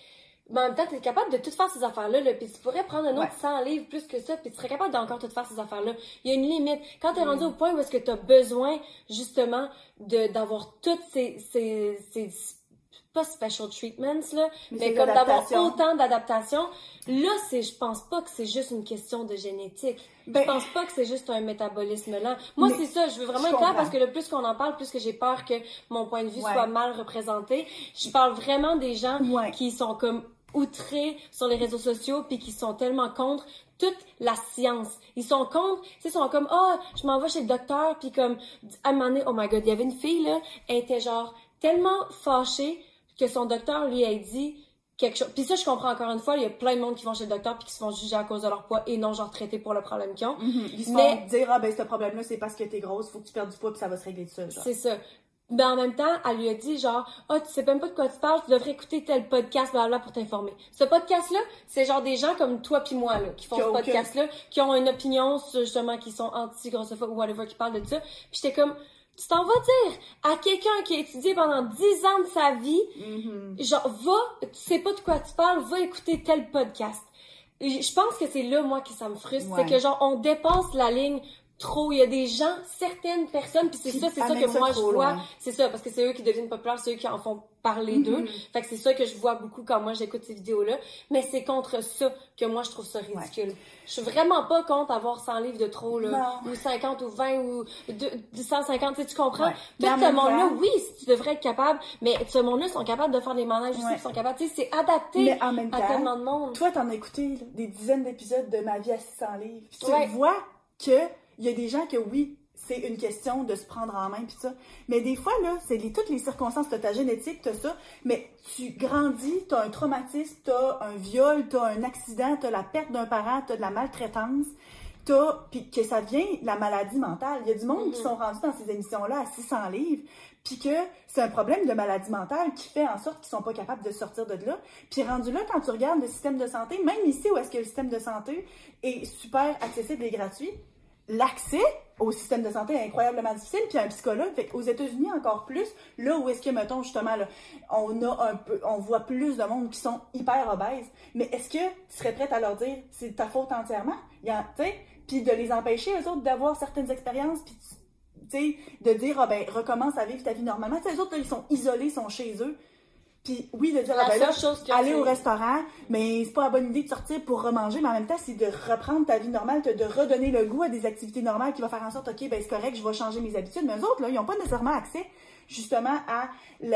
Mais en même temps, t'es capable de tout faire ces affaires-là, là, puis tu pourrais prendre un autre Ouais. 100 livres plus que ça, puis tu serais capable d'encore tout faire ces affaires-là. Il y a une limite. Quand t'es rendu au point où est-ce que t'as besoin, justement, d'avoir toutes ces pas special treatments, là, mais comme d'avoir autant d'adaptations, là, je pense pas que c'est juste une question de génétique. Je pense pas que c'est juste un métabolisme lent. Moi, c'est ça, je veux vraiment être claire parce que le plus qu'on en parle, plus que j'ai peur que mon point de vue soit mal représenté. Je parle vraiment des gens qui sont comme outrés sur les réseaux sociaux puis qui sont tellement contre toute la science. Ils sont contre, ils sont comme, je m'en vais chez le docteur puis comme, à un moment donné, oh my god, il y avait une fille, là, elle était genre tellement fâchée que son docteur lui a dit quelque chose. Puis ça, je comprends encore une fois, il y a plein de monde qui vont chez le docteur puis qui se font juger à cause de leur poids et non genre traiter pour le problème qu'ils ont. Ils se font dire, ce problème-là, c'est parce que t'es grosse, faut que tu perdes du poids puis ça va se régler tout seul. C'est ça. Mais en même temps, elle lui a dit genre, tu sais même pas de quoi tu parles, tu devrais écouter tel podcast, blablabla, pour t'informer. Ce podcast-là, c'est genre des gens comme toi puis moi, là, qui font ce podcast-là, qui ont une opinion sur, justement, qui sont anti-grossophobe ou whatever, qui parlent de ça. Puis j'étais comme, tu t'en vas dire à quelqu'un qui a étudié pendant 10 ans de sa vie, genre, tu sais pas de quoi tu parles, va écouter tel podcast. Et je pense que c'est là, moi, que ça me frustre. C'est que, genre, on dépasse la ligne trop. Il y a des gens, certaines personnes, puis c'est ça que moi je vois. C'est ça, parce que c'est eux qui deviennent populaires, c'est eux qui en font parler d'eux. Fait que c'est ça que je vois beaucoup quand moi j'écoute ces vidéos-là. Mais c'est contre ça que moi je trouve ça ridicule. Je suis vraiment pas contre avoir 100 livres de trop, là. Ou 50 ou 20 ou 150, tu comprends? Tout ce monde-là, oui, tu devrais être capable, mais ce monde-là sont capables de faire des manèges aussi, ils sont capables, tu sais, c'est adapté à tellement de monde. Toi, t'en as écouté là, des dizaines d'épisodes de Ma vie à 600 livres. Puis tu vois que il y a des gens que oui, c'est une question de se prendre en main pis ça. Mais des fois, là, c'est toutes les circonstances, t'as ta génétique, t'as ça, mais tu grandis, t'as un traumatisme, t'as un viol, t'as un accident, t'as la perte d'un parent, t'as de la maltraitance, puis que ça vient de la maladie mentale. Il y a du monde qui sont rendus dans ces émissions-là à 600 livres, puis que c'est un problème de maladie mentale qui fait en sorte qu'ils sont pas capables de sortir de là. Puis rendu là, quand tu regardes le système de santé, même ici où est-ce que le système de santé est super accessible et gratuit, l'accès au système de santé est incroyablement difficile, puis un psychologue, fait aux États-Unis encore plus, là où est-ce que, mettons, justement, là, on voit plus de monde qui sont hyper obèses, mais est-ce que tu serais prête à leur dire, c'est de ta faute entièrement? Tu sais, puis de les empêcher, eux autres, d'avoir certaines expériences, puis tu sais, de dire, recommence à vivre ta vie normalement. Tu sais, eux autres, là, ils sont isolés, ils sont chez eux. Puis oui, de dire, aller au restaurant, mais c'est pas la bonne idée de sortir pour remanger, mais en même temps, c'est de reprendre ta vie normale, de redonner le goût à des activités normales qui va faire en sorte, OK, c'est correct, je vais changer mes habitudes. Mais eux autres, là, ils n'ont pas nécessairement accès, justement, à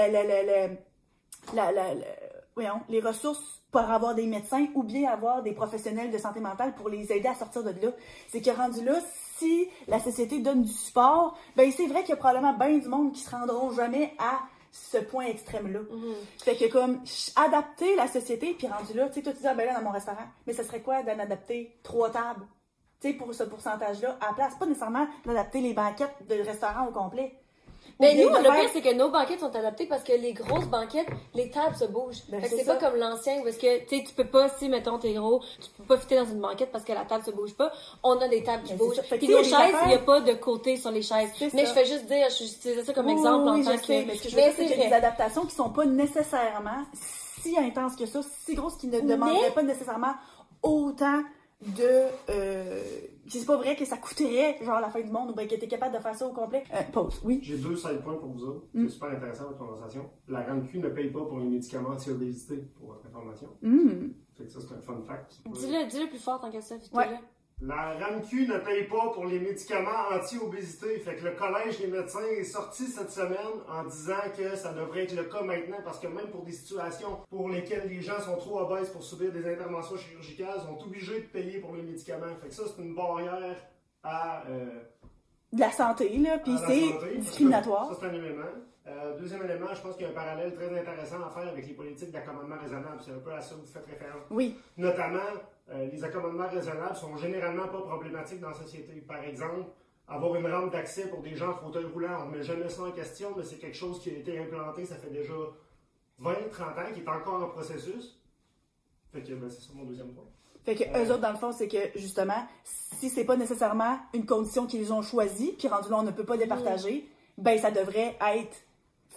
les ressources pour avoir des médecins ou bien avoir des professionnels de santé mentale pour les aider à sortir de là. C'est que rendu là, si la société donne du support, c'est vrai qu'il y a probablement bien du monde qui se rendront jamais à ce point extrême-là. Fait que comme, adapter la société, puis rendu là, tu sais, toi tu dis, là, dans mon restaurant, mais ça serait quoi d'en adapter 3 tables, tu sais, pour ce pourcentage-là, à la place, pas nécessairement d'adapter les banquettes de restaurant au complet. Mais nous, le pire, c'est que nos banquettes sont adaptées parce que les grosses banquettes, les tables se bougent. Fait que c'est pas comme l'ancien où est-ce que, tu sais, tu peux pas, si, mettons, t'es gros, tu peux pas fitter dans une banquette parce que la table se bouge pas. On a des tables qui bougent. Puis nos chaises, il y a pas de côté sur les chaises. Mais je fais juste dire, j'utilise ça comme exemple en tant que... Mais ce que je veux dire, c'est qu'il y a des adaptations qui sont pas nécessairement si intenses que ça, si grosses, qui ne demanderaient pas nécessairement autant de... c'est pas vrai que ça coûterait genre la fin du monde ou bien que t'es capable de faire ça au complet. Pause, oui. J'ai 2 side points pour vous autres. C'est super intéressant votre conversation. La RAMQ ne paye pas pour les médicaments anti-obésité, pour votre information. Fait que ça, c'est un fun fact. Dis-le plus fort tant que ça, vite là. La RAMQ ne paye pas pour les médicaments anti-obésité. Fait que le Collège des médecins est sorti cette semaine en disant que ça devrait être le cas maintenant parce que même pour des situations pour lesquelles les gens sont trop obèses pour subir des interventions chirurgicales, ils sont obligés de payer pour les médicaments. Fait que ça, c'est une barrière à... de la santé, là, puis c'est discriminatoire. Ça, c'est un élément. Deuxième élément, je pense qu'il y a un parallèle très intéressant à faire avec les politiques d'accommodement raisonnable. C'est un peu à ça que vous faites référence. Oui. Notamment, les accommodements raisonnables sont généralement pas problématiques dans la société. Par exemple, avoir une rampe d'accès pour des gens en fauteuil roulant, on ne met jamais ça en question, mais c'est quelque chose qui a été implanté, ça fait déjà 20-30 ans, qui est encore en processus. Fait que c'est ça mon deuxième point. Fait que eux autres, dans le fond, c'est que, justement, si c'est pas nécessairement une condition qu'ils ont choisie, puis rendu là, on ne peut pas départager, ça devrait être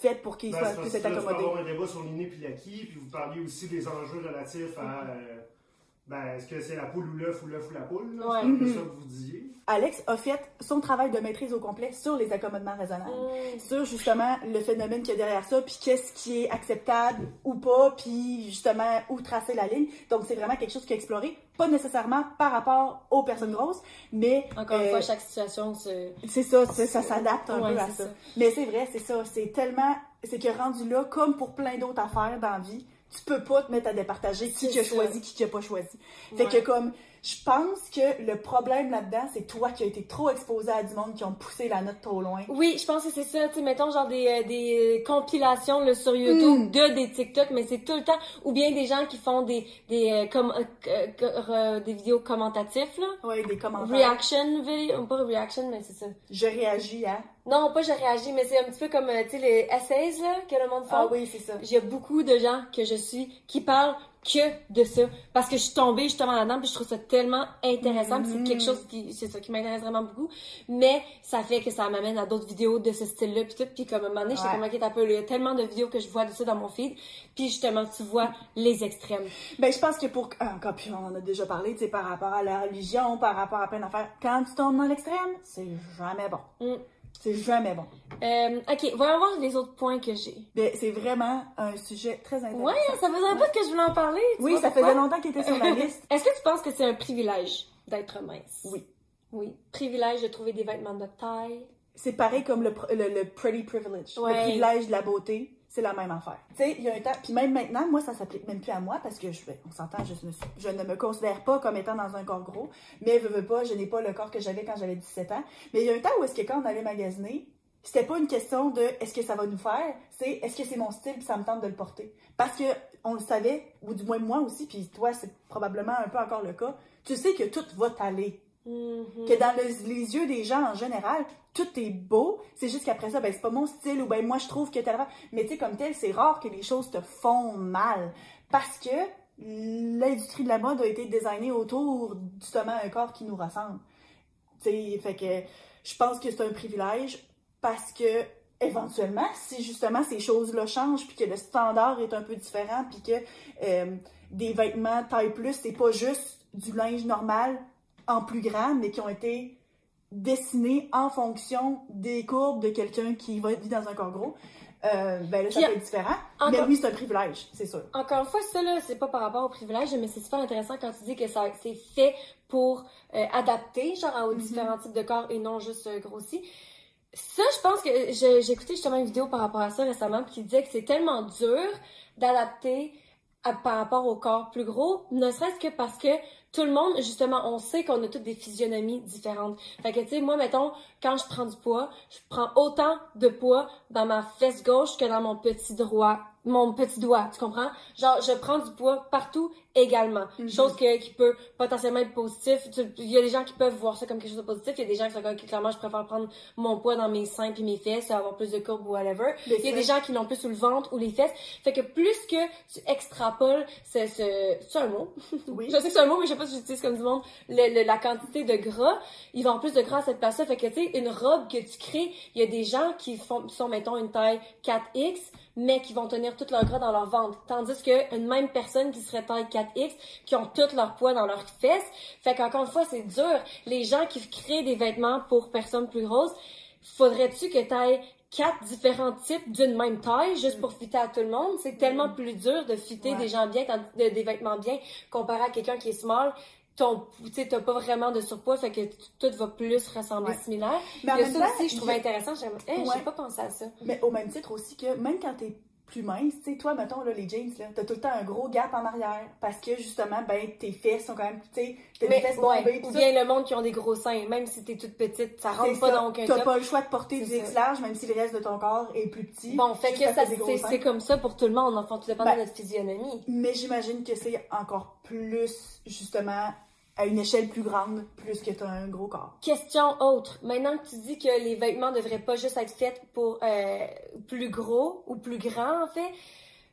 faites pour qu'il Ben, puisse c'est être parce que là, tu peux accommodé. avoir un débat sur l'inné puis l'acquis, puis vous parliez aussi des enjeux relatifs à est-ce que c'est la poule ou l'œuf ou l'œuf ou la poule, là? Ouais. C'est un peu ça que vous disiez. Alex a fait son travail de maîtrise au complet sur les accommodements raisonnables, sur justement le phénomène qu'il y a derrière ça, puis qu'est-ce qui est acceptable ou pas, puis justement où tracer la ligne. Donc c'est vraiment quelque chose qu'il a exploré, pas nécessairement par rapport aux personnes grosses, mais Encore une fois, chaque situation se... c'est ça, ça s'adapte un Ouais, peu à c'est ça. ça. Mais c'est vrai, c'est ça, c'est que rendu là, comme pour plein d'autres affaires dans la vie, tu peux pas te mettre à départager qui C'est a ça. choisi, qui a pas choisi. Fait Ouais. que comme, je pense que le problème là-dedans, c'est toi qui as été trop exposé à du monde qui ont poussé la note trop loin. Oui, je pense que c'est ça, tu sais, mettons genre des compilations là, sur YouTube de des TikTok, mais c'est tout le temps, ou bien des gens qui font des vidéos commentatifs, là. Ouais, des commentaires. Reaction vidéo, pas reaction, mais c'est ça. Je réagis à... Non, pas je réagis, mais c'est un petit peu comme, tu sais, les essays, là, que le monde fait. Ah oui, c'est ça. J'ai beaucoup de gens que je suis qui parlent que de ça. Parce que je suis tombée justement là-dedans, puis je trouve ça tellement intéressant, puis c'est quelque chose c'est ça qui m'intéresse vraiment beaucoup. Mais ça fait que ça m'amène à d'autres vidéos de ce style-là, puis tout. Puis comme à un moment donné, j'étais comme, ok, t'as peu, il y a tellement de vidéos que je vois de ça dans mon feed, puis justement, tu vois les extrêmes. Ben, je pense que quand puis on en a déjà parlé, tu sais, par rapport à la religion, par rapport à plein d'affaires, quand tu tombes dans l'extrême, c'est jamais bon. C'est jamais bon. Ok, voyons voir les autres points que j'ai. Ben, c'est vraiment un sujet très intéressant. Ouais, ça faisait un peu que je voulais en parler. tu Oui, vois ça pourquoi? faisait longtemps qu'il était sur la liste. Est-ce que tu penses que c'est un privilège d'être mince? Oui. Oui. Privilège de trouver des vêtements de taille. C'est pareil comme le pretty privilege. Ouais. Le privilège de la beauté, c'est la même affaire. Tu sais, il y a un temps, puis même maintenant, moi, ça s'applique même plus à moi parce que, on s'entend, je ne me considère pas comme étant dans un corps gros, mais veux pas, je n'ai pas le corps que j'avais quand j'avais 17 ans. Mais il y a un temps où est-ce que quand on allait magasiner, c'était pas une question de est-ce que ça va nous faire, c'est est-ce que c'est mon style puis ça me tente de le porter. Parce que on le savait, ou du moins moi aussi, puis toi, c'est probablement un peu encore le cas, tu sais que tout va t'aller. Que dans les yeux des gens en général, tout est beau, c'est juste qu'après ça, ben c'est pas mon style, ou ben moi je trouve que tel... Mais tu sais, comme tel, c'est rare que les choses te font mal. Parce que l'industrie de la mode a été designée autour, justement, un corps qui nous ressemble. Tu sais, fait que je pense que c'est un privilège parce que éventuellement, si justement ces choses-là changent puis que le standard est un peu différent puis que des vêtements taille plus, c'est pas juste du linge normal en plus grand, mais qui ont été dessinés en fonction des courbes de quelqu'un qui vit dans un corps gros, ben là, ça peut être différent. Mais oui, c'est un privilège, c'est sûr. Encore une fois, ça, là, c'est pas par rapport au privilège, mais c'est super intéressant quand tu dis que ça c'est fait pour adapter, genre, aux différents types de corps et non juste grossis. Ça, je pense que j'ai écouté justement une vidéo par rapport à ça récemment, puis qui disait que c'est tellement dur d'adapter par rapport au corps plus gros, ne serait-ce que parce que tout le monde, justement, on sait qu'on a toutes des physionomies différentes. Fait que, tu sais, moi, mettons, quand je prends du poids, je prends autant de poids dans ma fesse gauche que dans mon petit doigt, tu comprends? Genre, je prends du poids partout également. Chose qui peut potentiellement être positif. Il y a des gens qui peuvent voir ça comme quelque chose de positif. Il y a des gens qui sont comme, clairement, je préfère prendre mon poids dans mes seins puis mes fesses, avoir plus de courbes ou whatever. Il y a des gens qui l'ont plus sur le ventre ou les fesses. Fait que plus que tu extrapoles c'est un mot? Oui. Je sais que c'est un mot, mais je sais pas si j'utilise comme du monde. La quantité de gras, il va avoir plus de gras à cette place-là. Fait que, tu sais, une robe que tu crées, il y a des gens qui sont, mettons, une taille 4X, mais qui vont tenir tout leur gras dans leur ventre. Tandis que une même personne qui serait taille 4X, qui ont tout leur poids dans leurs fesses. Fait qu'encore une fois, c'est dur. Les gens qui créent des vêtements pour personnes plus grosses, faudrait-tu que t'ailles 4 différents types d'une même taille juste pour fitter à tout le monde? C'est tellement plus dur de fitter des gens bien, des vêtements bien, comparé à quelqu'un qui est small. T'as pas vraiment de surpoids, fait que tout va plus ressembler similaire. Mais en il y a même ça temps, aussi, je trouvais intéressant. J'ai pas pensé à ça. Mais au même titre aussi que même quand t'es plus mince, tu sais, toi, mettons, là, les jeans, là, t'as tout le temps un gros gap en arrière parce que, justement, ben, tes fesses sont quand même, tu sais, t'as des fesses bombées, ou bien le monde qui ont des gros seins, même si t'es toute petite, ça rentre pas dans aucun top. T'as pas le choix de porter du X large, même si le reste de ton corps est plus petit. Bon, fait que c'est comme ça pour tout le monde, enfin, tout dépend de notre physionomie. Mais j'imagine que c'est encore plus, justement, à une échelle plus grande, plus que t'as un gros corps. Question autre. Maintenant que tu dis que les vêtements devraient pas juste être faits pour plus gros ou plus grands, en fait,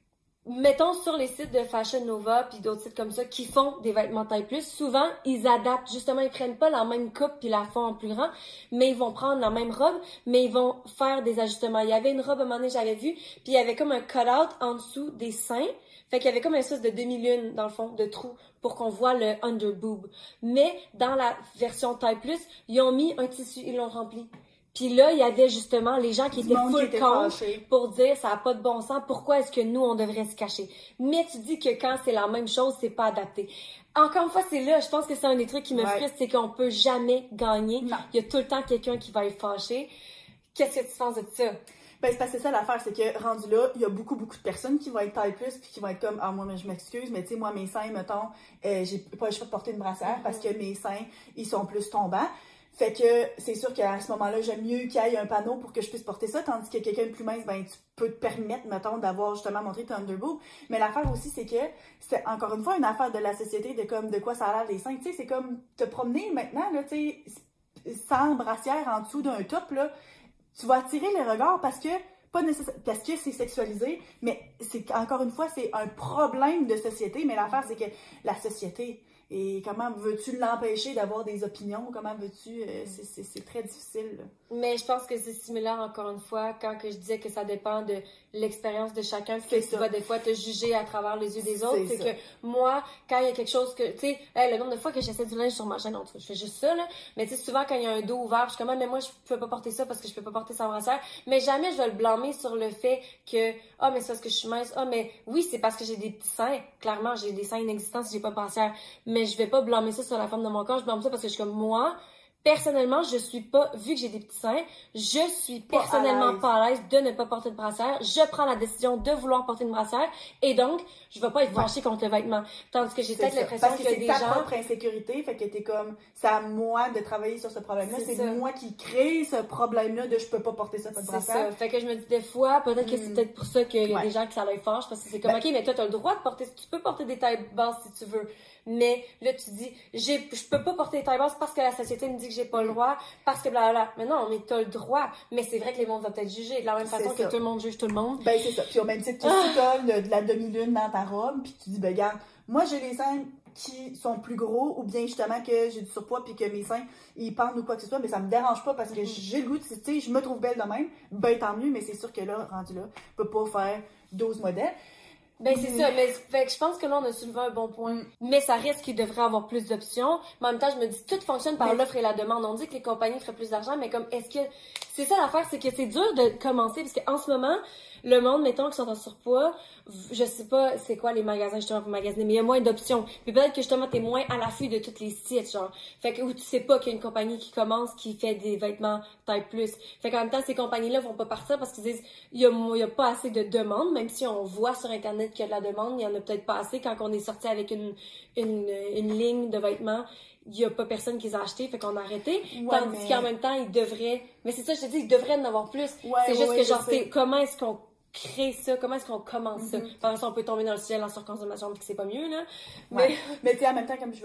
mettons sur les sites de Fashion Nova puis d'autres sites comme ça qui font des vêtements taille plus, souvent ils adaptent, justement ils prennent pas la même coupe puis la font en plus grand, mais ils vont prendre la même robe, mais ils vont faire des ajustements. Il y avait une robe à un moment donné, j'avais vu, puis il y avait comme un cut-out en dessous des seins, fait qu'il y avait comme une espèce de demi-lune dans le fond, de trou pour qu'on voit le under boob. Mais dans la version taille plus, ils ont mis un tissu, ils l'ont rempli. Puis là, il y avait justement les gens qui étaient full contre pour dire ça n'a pas de bon sens, pourquoi est-ce que nous, on devrait se cacher? Mais tu dis que quand c'est la même chose, c'est pas adapté. Encore une fois, c'est là, je pense que c'est un des trucs qui me frustre, c'est qu'on peut jamais gagner. Non. Il y a tout le temps quelqu'un qui va être fâché. Qu'est-ce que tu penses de ça? Ben, c'est parce que c'est ça l'affaire, c'est que rendu là, il y a beaucoup de personnes qui vont être taille plus puis qui vont être comme, ah, moi, mais je m'excuse, mais tu sais, moi, mes seins, mettons, j'ai pas le choix de porter une brassière parce que mes seins, ils sont plus tombants. Fait que c'est sûr qu'à ce moment-là, j'aime mieux qu'il y ait un panneau pour que je puisse porter ça, tandis que quelqu'un de plus mince, ben, tu peux te permettre, mettons, d'avoir justement montré ton underboob. Mais l'affaire aussi, c'est que c'est encore une fois une affaire de la société, de comme, de quoi ça a l'air les seins. Tu sais, c'est comme te promener maintenant, là, tu sais, sans brassière en dessous d'un top, là, tu vas attirer les regards parce que, pas nécessairement, parce que c'est sexualisé, mais c'est, encore une fois, c'est un problème de société, mais l'affaire, c'est que la société, et comment veux-tu l'empêcher d'avoir des opinions? Comment veux-tu... c'est très difficile. Là. Mais je pense que c'est similaire, encore une fois, quand que je disais que ça dépend de l'expérience de chacun, puis que tu vas des fois te juger à travers les yeux des autres. C'est que moi, quand il y a quelque chose que... Tu sais, le nombre de fois que j'essaie du linge sur ma chaîne, en tout cas, je fais juste ça, là. Mais tu sais, souvent, quand il y a un dos ouvert, je suis comme, mais moi, je peux pas porter ça parce que je peux pas porter sans brassière. Mais jamais je vais le blâmer sur le fait que, mais c'est parce que je suis mince. Mais oui, c'est parce que j'ai des petits seins. Clairement, j'ai des seins inexistants si j'ai pas de brassière. Mais je vais pas blâmer ça sur la forme de mon corps. Je blâme ça parce que je suis comme, moi, personnellement, je suis pas, vu que j'ai des petits seins, je suis personnellement pas à l'aise de ne pas porter de brassière. Je prends la décision de vouloir porter une brassière et donc, je vais pas être fâchée contre le vêtement. Tandis que j'ai peut-être l'impression que c'est des ta gens... propre insécurité, fait que t'es comme, c'est à moi de travailler sur ce problème-là. C'est moi qui crée ce problème-là de je peux pas porter ça, pas de brassière. C'est ça. Fait que je me dis des fois, peut-être que c'est peut-être pour ça qu'il y a des gens qui ça leur fâche parce que c'est comme, ok, mais toi, t'as le droit de porter, tu peux porter des tailles basses si tu veux. Mais là, tu dis, je peux pas porter des tailles basses parce que la société me dit que j'ai pas le droit, parce que blablabla. Mais non, mais t'as le droit. Mais c'est vrai que les mondes vont peut-être juger de la même façon que tout le monde juge tout le monde. Ben, c'est ça. Puis au même titre que si t'as de la demi-lune dans ta robe, puis tu dis, ben, regarde, moi, j'ai les seins qui sont plus gros, ou bien justement que j'ai du surpoids, puis que mes seins, ils pendent ou quoi que ce soit, mais ça me dérange pas parce que j'ai le goût, tu sais, je me trouve belle de même. Ben, tant mieux, mais c'est sûr que là, rendu là, je peux pas faire 12 modèles. Ben, c'est ça, mais fait que je pense que là, on a soulevé un bon point. Mais ça reste qu'il devrait avoir plus d'options. Mais en même temps, je me dis, tout fonctionne par l'offre et la demande. On dit que les compagnies feraient plus d'argent, mais comme, est-ce que... C'est ça l'affaire, c'est que c'est dur de commencer, parce qu'en ce moment, le monde, mettons, qui sont en surpoids, je sais pas c'est quoi les magasins justement pour magasiner, mais il y a moins d'options. Puis peut-être que justement, t'es moins à l'affût de tous les sites, genre. Fait que, où tu sais pas qu'il y a une compagnie qui commence, qui fait des vêtements taille plus. Fait qu'en même temps, ces compagnies-là vont pas partir parce qu'ils disent, il y a pas assez de demandes, même si on voit sur Internet qu'il y a de la demande, il y en a peut-être pas assez quand on est sorti avec une ligne de vêtements. Il y a pas personne qui les a achetés, fait qu'on a arrêté. Tandis qu'en même temps, ils devraient... Mais c'est ça, je te dis, ils devraient en avoir plus. C'est juste que genre, c'est comment est-ce qu'on crée ça, comment est-ce qu'on commence ça. Par exemple, on peut tomber dans le ciel en surconsommation puis que c'est pas mieux, là. Mais tu sais, en même temps, comme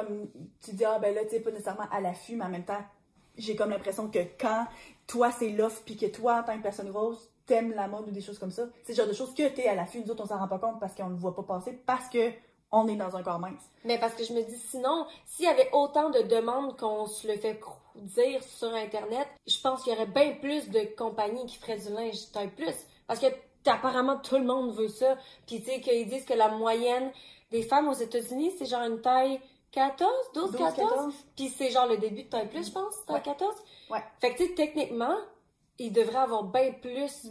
tu dis, ben là, tu sais, pas nécessairement à l'affût, mais en même temps, j'ai comme l'impression que quand toi, c'est l'offre puis que toi, en tant que personne grosse, t'aimes la mode ou des choses comme ça, c'est le genre de choses que t'es à l'affût. Nous autres, on s'en rend pas compte parce qu'on ne voit pas passer, parce que on est dans un corps mince. Mais parce que je me dis, sinon, s'il y avait autant de demandes qu'on se le fait dire sur Internet, je pense qu'il y aurait bien plus de compagnies qui feraient du linge taille plus. Parce que apparemment, tout le monde veut ça. Puis tu sais, qu'ils disent que la moyenne des femmes aux États-Unis, c'est genre une taille 14, 12, 14. Puis c'est genre le début de taille plus, je pense, taille 14. Ouais. Fait que tu sais, techniquement, il devrait avoir bien plus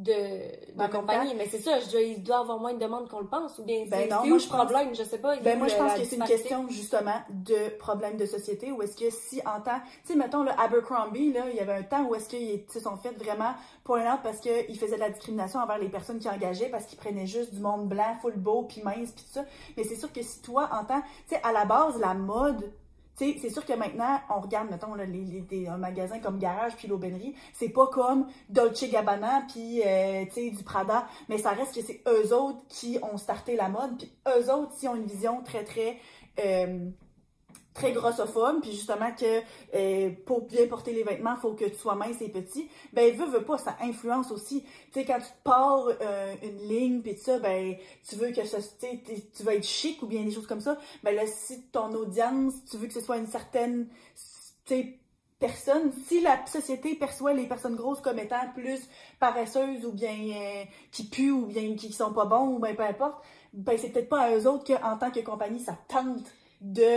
de compagnie, mais c'est ça, il doit avoir moins de demandes qu'on le pense, ou bien c'est où le problème, je sais pas. Moi je pense que c'est une question justement de problème de société, où est-ce que si en temps, tu sais, mettons le Abercrombie, là, il y avait un temps où est-ce qu'ils se sont fait vraiment point out parce qu'ils faisaient de la discrimination envers les personnes qui engageaient, parce qu'ils prenaient juste du monde blanc, full beau, puis mince, puis tout ça. Mais c'est sûr que si toi, en temps, tu sais, à la base, la mode, tu sais, c'est sûr que maintenant, on regarde, mettons, là, un magasin comme Garage puis l'Aubainerie, c'est pas comme Dolce Gabbana puis, tu sais, du Prada, mais ça reste que c'est eux autres qui ont starté la mode, puis eux autres, qui ont une vision très, très très grossophobe, puis justement que pour bien porter les vêtements, il faut que tu sois mince et petit, ben veut pas, ça influence aussi. Tu sais, quand tu te pars une ligne, puis tout ça, ben tu veux que ça, tu veux être chic ou bien des choses comme ça, ben là, si ton audience, tu veux que ce soit une certaine, tu sais, personne, si la société perçoit les personnes grosses comme étant plus paresseuses ou bien qui puent ou bien qui sont pas bons ou bien peu importe, ben c'est peut-être pas à eux autres qu'en tant que compagnie, ça tente de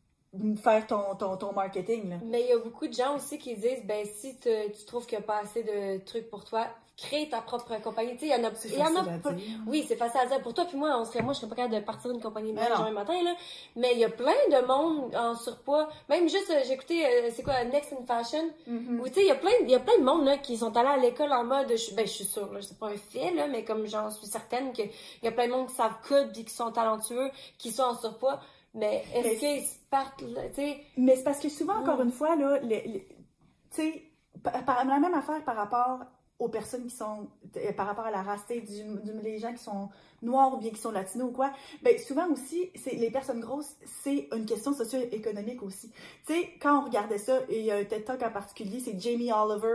faire ton marketing. Là. Mais il y a beaucoup de gens aussi qui disent, ben si tu trouves qu'il n'y a pas assez de trucs pour toi, crée ta propre compagnie. Tu sais, il y en a... C'est facile à dire. Oui, c'est facile à dire. Pour toi puis moi, je serais pas capable de partir d'une compagnie de Mais non. un matin, là. Mais il y a plein de monde en surpoids. Même juste, j'ai écouté, c'est quoi, Next in Fashion? Où, tu sais, il y a plein de monde, là, qui sont allés à l'école en mode, je suis sûre, là, c'est pas un fait, là, mais comme j'en suis certaine qu'il y a plein de monde qui savent coudre puis qui sont talentueux, qui sont en surpoids. Mais est-ce qu'ils se partent, là, tu sais? Mais c'est parce que souvent, encore une fois, là, tu sais, la même affaire par rapport aux personnes qui sont, par rapport à la race, les gens qui sont noirs ou bien qui sont latinos ou quoi, ben souvent aussi, les personnes grosses, c'est une question socio-économique aussi. Tu sais, quand on regardait ça, et il y a un TED Talk en particulier, c'est Jamie Oliver,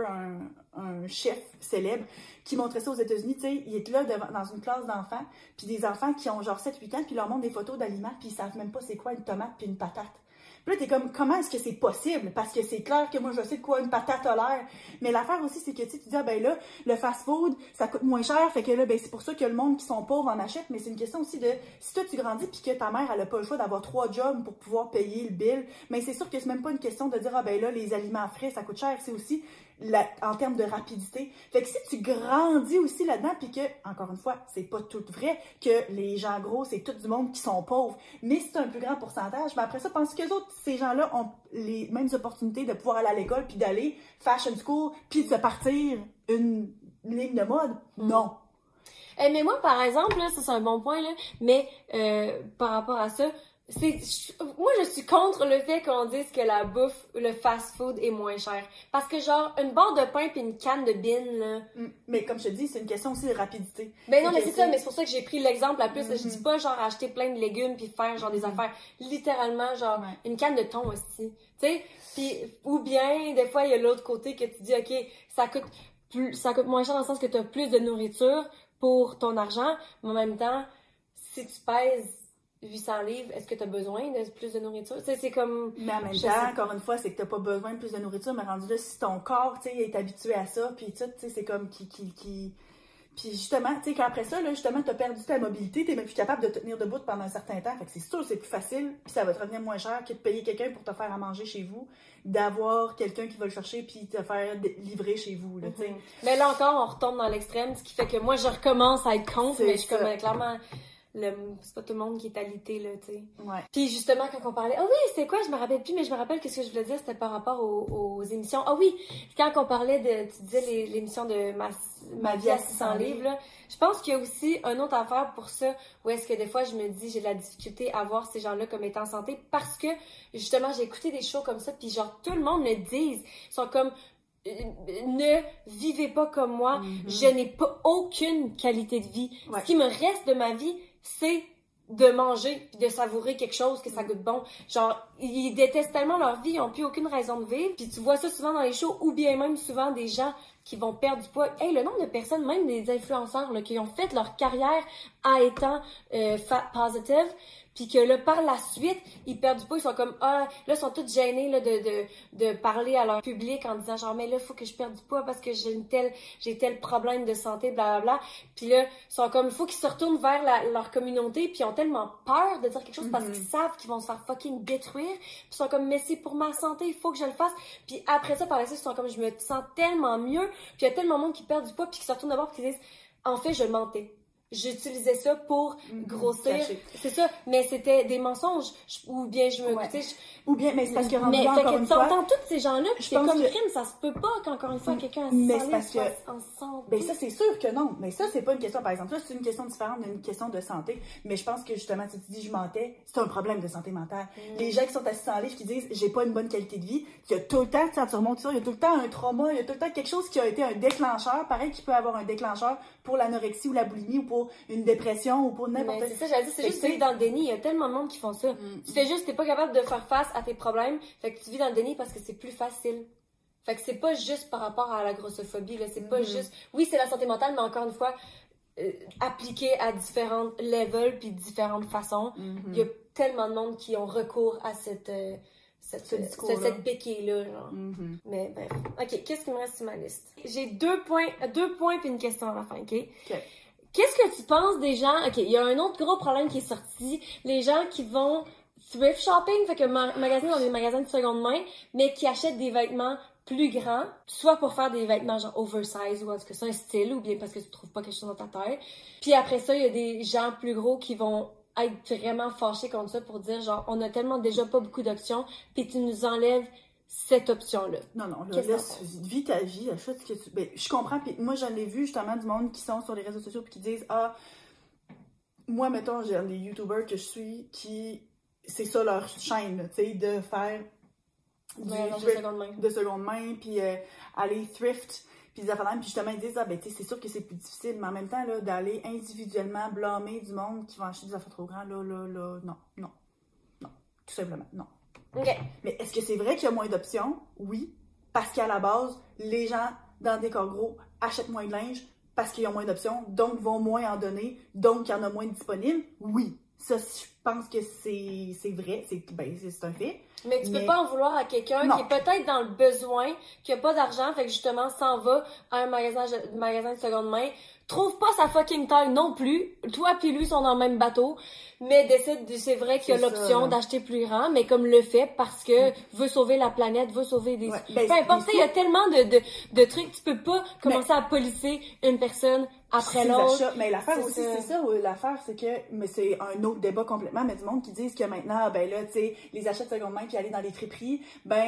un chef célèbre, qui montrait ça aux États-Unis, tu sais, il est là dans une classe d'enfants, puis des enfants qui ont genre 7-8 ans, puis leur montrent des photos d'aliments, puis ils savent même pas c'est quoi une tomate puis une patate. Puis là, t'es comme, comment est-ce que c'est possible? Parce que c'est clair que moi, je sais de quoi une patate a l'air. Mais l'affaire aussi, c'est que tu dis, ah ben là, le fast-food, ça coûte moins cher, fait que là, ben c'est pour ça que le monde qui sont pauvres en achète. Mais c'est une question aussi de, si toi, tu grandis puis que ta mère, elle a pas le choix d'avoir 3 jobs pour pouvoir payer le bill, mais c'est sûr que c'est même pas une question de dire, ah ben là, les aliments frais, ça coûte cher. C'est aussi en termes de rapidité. Fait que si tu grandis aussi là-dedans, puis que, encore une fois, c'est pas tout vrai que les gens gros, c'est tout du monde qui sont pauvres, mais c'est un plus grand pourcentage. Mais après ça, pense que autres, ces gens-là ont les mêmes opportunités de pouvoir aller à l'école, puis d'aller fashion school, puis de se partir une ligne de mode? Non. Mais moi, par exemple, là, ça c'est un bon point, là, mais par rapport à ça, moi, je suis contre le fait qu'on dise que la bouffe, le fast-food est moins cher. Parce que, genre, une barre de pain puis une canne de bean, là... Mais comme je te dis, c'est une question aussi de rapidité. Ben non, mais c'est ça, mais c'est pour ça que j'ai pris l'exemple la plus. Je dis pas, genre, acheter plein de légumes puis faire, genre, des affaires. Littéralement, genre, une canne de thon aussi. Tu sais? Puis, ou bien, des fois, il y a l'autre côté que tu dis, OK, ça coûte moins cher dans le sens que tu as plus de nourriture pour ton argent, mais en même temps, si tu pèses 800 livres, est-ce que tu as besoin de plus de nourriture? Tu sais, c'est comme... Mais en même temps, encore une fois, c'est que t'as pas besoin de plus de nourriture, mais rendu là, si ton corps, tu sais, est habitué à ça, puis tout, tu sais, c'est comme Puis justement, tu sais, qu'après ça, là, justement, t'as perdu ta mobilité, t'es même plus capable de te tenir debout pendant un certain temps. Fait que c'est sûr, c'est plus facile, puis ça va te revenir moins cher que de payer quelqu'un pour te faire à manger chez vous, d'avoir quelqu'un qui va le chercher puis te faire livrer chez vous, là, tu sais. Mais là encore, on retombe dans l'extrême, ce qui fait que moi, je recommence à être contre, mais je suis comme, clairement... c'est pas tout le monde qui est alité, là, tu sais. Ouais. Puis justement, quand on parlait... Ah oui, c'était quoi? Je me rappelle plus, mais je me rappelle que ce que je voulais dire, c'était par rapport aux émissions. Ah oui! Quand on parlait de... Tu disais l'émission de Ma vie à 600 livres, là. Je pense qu'il y a aussi une autre affaire pour ça, où est-ce que des fois, je me dis, j'ai de la difficulté à voir ces gens-là comme étant en santé, parce que, justement, j'ai écouté des shows comme ça, puis genre, tout le monde le dit. Ils sont comme... Ne vivez pas comme moi, je n'ai pas aucune qualité de vie. Ce qui me reste de ma vie, c'est de manger puis de savourer quelque chose que ça goûte bon. Genre, ils détestent tellement leur vie, ils n'ont plus aucune raison de vivre. Puis tu vois ça souvent dans les shows, ou bien même souvent des gens qui vont perdre du poids. Hey, le nombre de personnes, même des influenceurs, là, qui ont fait leur carrière en étant fat positive, puis que là, par la suite, ils perdent du poids, ils sont comme, là, ils sont tous gênés, là, de parler à leur public en disant, genre, mais là, il faut que je perde du poids parce que j'ai tel problème de santé, blablabla. Puis là, ils sont comme, il faut qu'ils se retournent vers leur communauté, puis ils ont tellement peur de dire quelque chose parce qu'ils savent qu'ils vont se faire fucking détruire. Puis ils sont comme, mais c'est pour ma santé, il faut que je le fasse. Puis après ça, par la suite, ils sont comme, je me sens tellement mieux. Puis il y a tellement de monde qui perd du poids, puis qui se retournent d'abord, puis qui disent, en fait, je mentais. J'utilisais ça pour grossir. C'est ça, mais c'était des mensonges. Ou bien je me... Ou bien, mais c'est parce que rendu là, encore une fois... t'entends tous ces gens-là, puis c'est comme crime, ça se peut pas qu'encore une fois, quelqu'un a 600 livres soit ensemble. Ben ça, c'est sûr que non. Mais ça, c'est pas une question, par exemple. Là, c'est une question différente d'une question de santé. Mais je pense que, justement, si tu dis « je mentais », c'est un problème de santé mentale. Les gens qui sont à 600 livres, qui disent « j'ai pas une bonne qualité de vie », il y a tout le temps, quand tu remontes ça, il y a tout le temps un trauma, il y a tout le temps quelque chose qui a été un déclencheur, pareil qu'il peut avoir un déclencheur pour l'anorexie ou la boulimie ou pour une dépression ou pour n'importe quoi. C'est ça, j'allais dire, c'est juste vivre dans le déni. Il y a tellement de monde qui font ça. Tu fais juste, t'es pas capable de faire face à tes problèmes, fait que tu vis dans le déni parce que c'est plus facile. Fait que c'est pas juste par rapport à la grossophobie, là. C'est pas juste... Oui, c'est la santé mentale, mais encore une fois, appliquée à différentes levels puis différentes façons. Il y a tellement de monde qui ont recours à cette béquille-là, genre. Mais bref. OK, qu'est-ce qui me reste sur ma liste? J'ai deux points puis une question à la fin, OK? Qu'est-ce que tu penses des gens... OK, il y a un autre gros problème qui est sorti. Les gens qui vont thrift shopping, fait que magasiner dans des magasins de seconde main, mais qui achètent des vêtements plus grands, soit pour faire des vêtements genre oversize ou est-ce que c'est un style ou bien parce que tu trouves pas quelque chose dans ta taille. Puis après ça, il y a des gens plus gros qui vont être vraiment fâchés contre ça pour dire genre on a tellement déjà pas beaucoup d'options puis tu nous enlèves cette option-là. Non, là, vis ta vie, achète ce que tu... Ben, je comprends, puis moi, j'en ai vu justement du monde qui sont sur les réseaux sociaux puis qui disent « Ah, moi, mettons, j'ai des YouTubers que je suis qui... C'est ça leur chaîne, tu sais, de faire de seconde main, puis aller thrift, puis des affaires, puis justement, ils disent « Ah, ben, tu sais, c'est sûr que c'est plus difficile, mais en même temps, là, d'aller individuellement blâmer du monde qui va acheter des affaires trop grandes, non, tout simplement, non. » OK. Mais est-ce que c'est vrai qu'il y a moins d'options? Oui. Parce qu'à la base, les gens dans des corps gros achètent moins de linge parce qu'ils ont moins d'options, donc vont moins en donner, donc il y en a moins de disponibles? Oui. Ça, je pense que c'est vrai, c'est un fait. Mais tu peux pas en vouloir à quelqu'un qui est peut-être dans le besoin, qui a pas d'argent, fait que justement s'en va à un magasin de seconde main, trouve pas sa fucking taille non plus. Toi puis lui sont dans le même bateau, mais décide, c'est vrai qu'il y a l'option d'acheter plus grand, mais comme le fait parce que veut sauver la planète, veut sauver des... peu importe, il y a tellement de trucs, tu peux pas commencer à policer une personne après l'autre. Mais l'affaire aussi, c'est ça. L'affaire, c'est que, mais c'est un autre débat complètement, mais du monde qui disent que maintenant, ben là, tu sais, les achats de seconde main puis aller dans les friperies,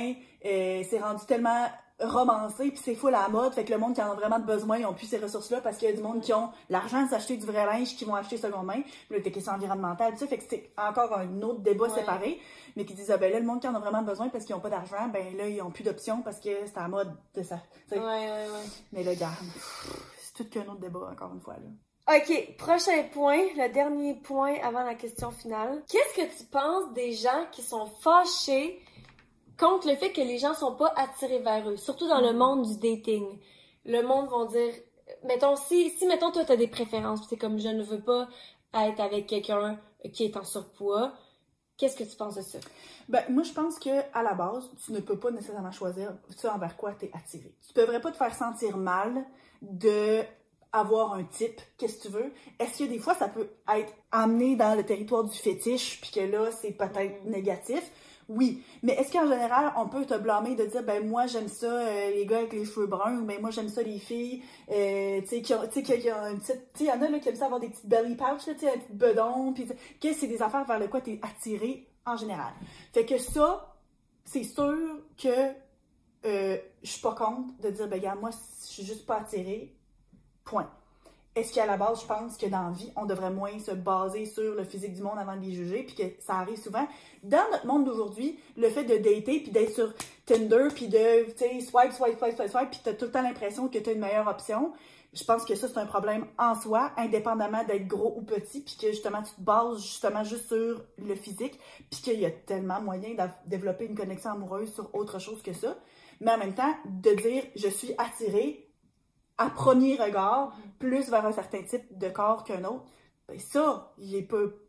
c'est rendu tellement romancé puis c'est full à la mode, fait que le monde qui en a vraiment besoin, ils ont plus ces ressources-là parce qu'il y a du monde qui ont l'argent de s'acheter du vrai linge qui vont acheter seconde main. Puis là, t'es question environnementale, tu sais, fait que c'est encore un autre débat séparé, mais qui disent, ben là, le monde qui en a vraiment besoin parce qu'ils ont pas d'argent, ben là, ils ont plus d'options parce que c'est à la mode de ça. Mais là, regarde, c'est tout qu'un autre débat, encore une fois, là. OK, prochain point, le dernier point avant la question finale. Qu'est-ce que tu penses des gens qui sont fâchés contre le fait que les gens sont pas attirés vers eux, surtout dans le monde du dating? Le monde vont dire, mettons, si mettons, toi, t'as des préférences, c'est comme, je ne veux pas être avec quelqu'un qui est en surpoids, qu'est-ce que tu penses de ça? Ben, moi, je pense que à la base, tu ne peux pas nécessairement choisir ce envers quoi t'es attiré. Tu devrais pas te faire sentir mal de avoir un type, qu'est-ce que tu veux. Est-ce que des fois, ça peut être amené dans le territoire du fétiche, puis que là, c'est peut-être négatif? Oui. Mais est-ce qu'en général, on peut te blâmer de dire, ben moi, j'aime ça, les gars avec les cheveux bruns, ou ben moi, j'aime ça, les filles, tu sais, qui ont une petite... Tu sais, il y en a là, qui aiment ça avoir des petites belly pouch, tu sais, un petit bedon, puis que c'est des affaires vers le quoi t'es attiré en général. Fait que ça, c'est sûr que je suis pas contre de dire, ben regarde, moi, je suis juste pas attirée. Point. Est-ce qu'à la base, je pense que dans la vie, on devrait moins se baser sur le physique du monde avant de les juger, puis que ça arrive souvent. Dans notre monde d'aujourd'hui, le fait de dater, puis d'être sur Tinder, puis de, tu sais, swipe, puis t'as tout le temps l'impression que t'as une meilleure option, je pense que ça, c'est un problème en soi, indépendamment d'être gros ou petit, puis que justement, tu te bases justement juste sur le physique, puis qu'il y a tellement moyen de développer une connexion amoureuse sur autre chose que ça. Mais en même temps, de dire, je suis attirée à premier regard, plus vers un certain type de corps qu'un autre, ben ça, on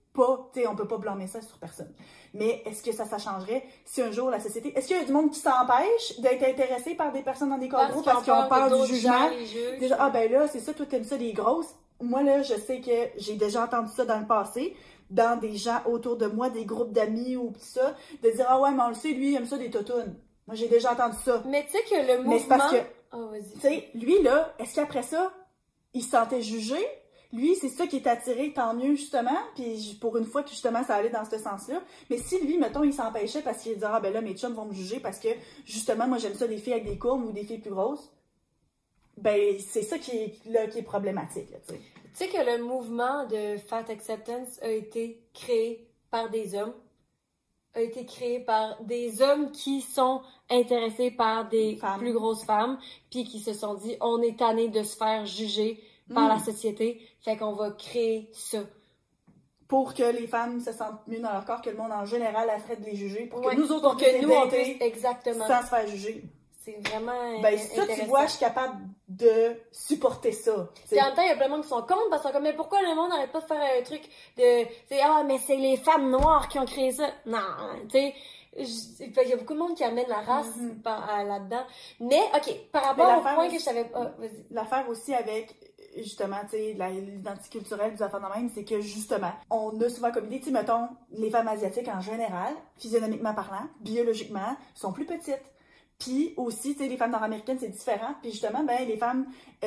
peut pas blâmer ça sur personne. Mais est-ce que ça changerait si un jour la société... Est-ce qu'il y a du monde qui s'empêche d'être intéressé par des personnes dans des corps gros parce qu'ils ont peur du jugement? Déjà, ah ben là, c'est ça, toi t'aimes ça, les grosses. Moi là, je sais que j'ai déjà entendu ça dans le passé, dans des gens autour de moi, des groupes d'amis ou tout ça, de dire, ah ouais, mais on le sait, lui, il aime ça des toutounes. Moi, j'ai déjà entendu ça. Mais tu sais que le mouvement... Mais c'est parce que... Oh, vas-y. Tu sais, lui, là, est-ce qu'après ça, il se sentait jugé? Lui, c'est ça qui est attiré, tant mieux, justement. Puis pour une fois que, justement, ça allait dans ce sens-là. Mais si lui, mettons, il s'empêchait parce qu'il disait, ah ben là, mes chums vont me juger parce que, justement, moi, j'aime ça des filles avec des courbes ou des filles plus grosses. Ben, c'est ça qui est problématique, là, tu sais. Tu sais que le mouvement de Fat Acceptance a été créé par des hommes. A été créé par des hommes qui sont intéressés par des plus grosses femmes, puis qui se sont dit, on est tanné de se faire juger par la société. Fait qu'on va créer ça. Pour que les femmes se sentent mieux dans leur corps, que le monde en général arrête de les juger, pour que nous autres, pour que nous, on puisse, exactement. Sans se faire juger. C'est vraiment ben, ça, tu vois, je suis capable de supporter ça. Puis en même temps, il y a plein de monde qui sont contre parce qu'ils sont comme, mais pourquoi le monde n'arrête pas de faire un truc de, mais c'est les femmes noires qui ont créé ça. Non, tu sais. Il y a beaucoup de monde qui amène la race là-dedans. Mais, OK, par rapport au point que je savais pas, vas-y. L'affaire aussi avec, justement, tu sais, l'identité culturelle des affaires de même, c'est que, justement, on a souvent comme idée, tu sais, mettons, les femmes asiatiques en général, physionomiquement parlant, biologiquement, sont plus petites. Puis aussi, tu sais, les femmes nord-américaines, c'est différent. Puis justement, ben, les femmes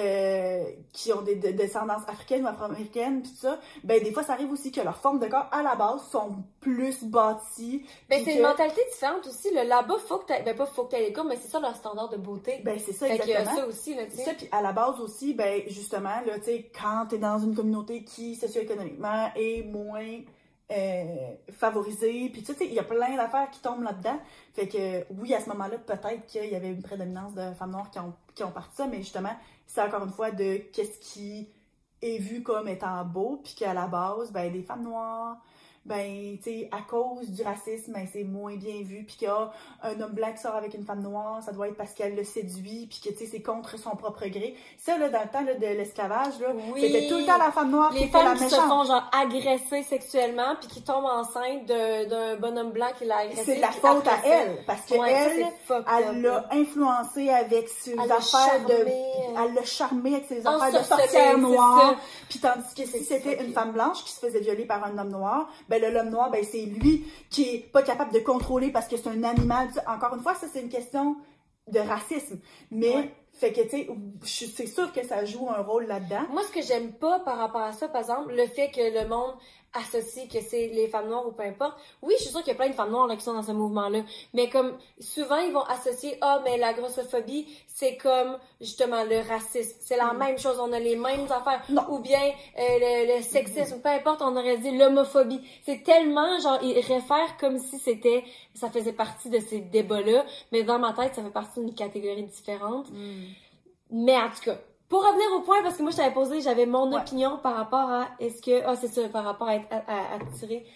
qui ont des descendances africaines ou afro-américaines, puis tout ça, ben, des fois, ça arrive aussi que leur forme de corps, à la base, sont plus bâties. Ben, c'est une mentalité différente aussi. Là-bas, faut que ben, pas faut que t'aies les corps, mais c'est ça leur standard de beauté. Ben, c'est ça, exactement. exactement. Fait qu'il y a ça aussi, là, tu sais. Ça, puis à la base aussi, ben, justement, là, tu sais, quand t'es dans une communauté qui, socio-économiquement, est moins favorisée, puis tu sais, il y a plein d'affaires qui tombent là-dedans. Fait que, oui, à ce moment-là, peut-être qu'il y avait une prédominance de femmes noires qui ont parti ça, mais justement, c'est encore une fois de qu'est-ce qui est vu comme étant beau, puis qu'à la base, ben, les femmes noires, ben, tu sais, à cause du racisme, ben, c'est moins bien vu, puis qu'il y a un homme blanc qui sort avec une femme noire, ça doit être parce qu'elle le séduit, puis que, tu sais, c'est contre son propre gré. Ça, là, dans le temps là, de l'esclavage, là, c'était tout le temps la femme noire qui était la méchante. Les femmes qui se font, genre, agresser sexuellement, puis qui tombent enceinte d'un bonhomme blanc qui l'a agressé. C'est la faute à elle, parce que elle l'a influencé avec ses affaires elle l'a charmé avec ses affaires de sorcière noire, puis tandis que si c'était une femme blanche qui se faisait violer par un homme noir, ben l'homme noir, ben c'est lui qui est pas capable de contrôler parce que c'est un animal. Encore une fois, ça c'est une question de racisme. Mais fait que tu sais, c'est sûr que ça joue un rôle là-dedans. Moi, ce que j'aime pas par rapport à ça, par exemple, le fait que le monde associe que c'est les femmes noires ou peu importe. Oui, je suis sûre qu'il y a plein de femmes noires là, qui sont dans ce mouvement-là. Mais comme souvent, ils vont associer mais la grossophobie, c'est comme justement le racisme. C'est la même chose, on a les mêmes affaires. Non. Ou bien le sexisme, peu importe, on aurait dit l'homophobie. C'est tellement, genre, ils réfèrent comme si ça faisait partie de ces débats-là. Mais dans ma tête, ça fait partie d'une catégorie différente. Mais en tout cas, pour revenir au point, parce que moi, j'avais mon opinion par rapport à c'est ça, par rapport à être attiré.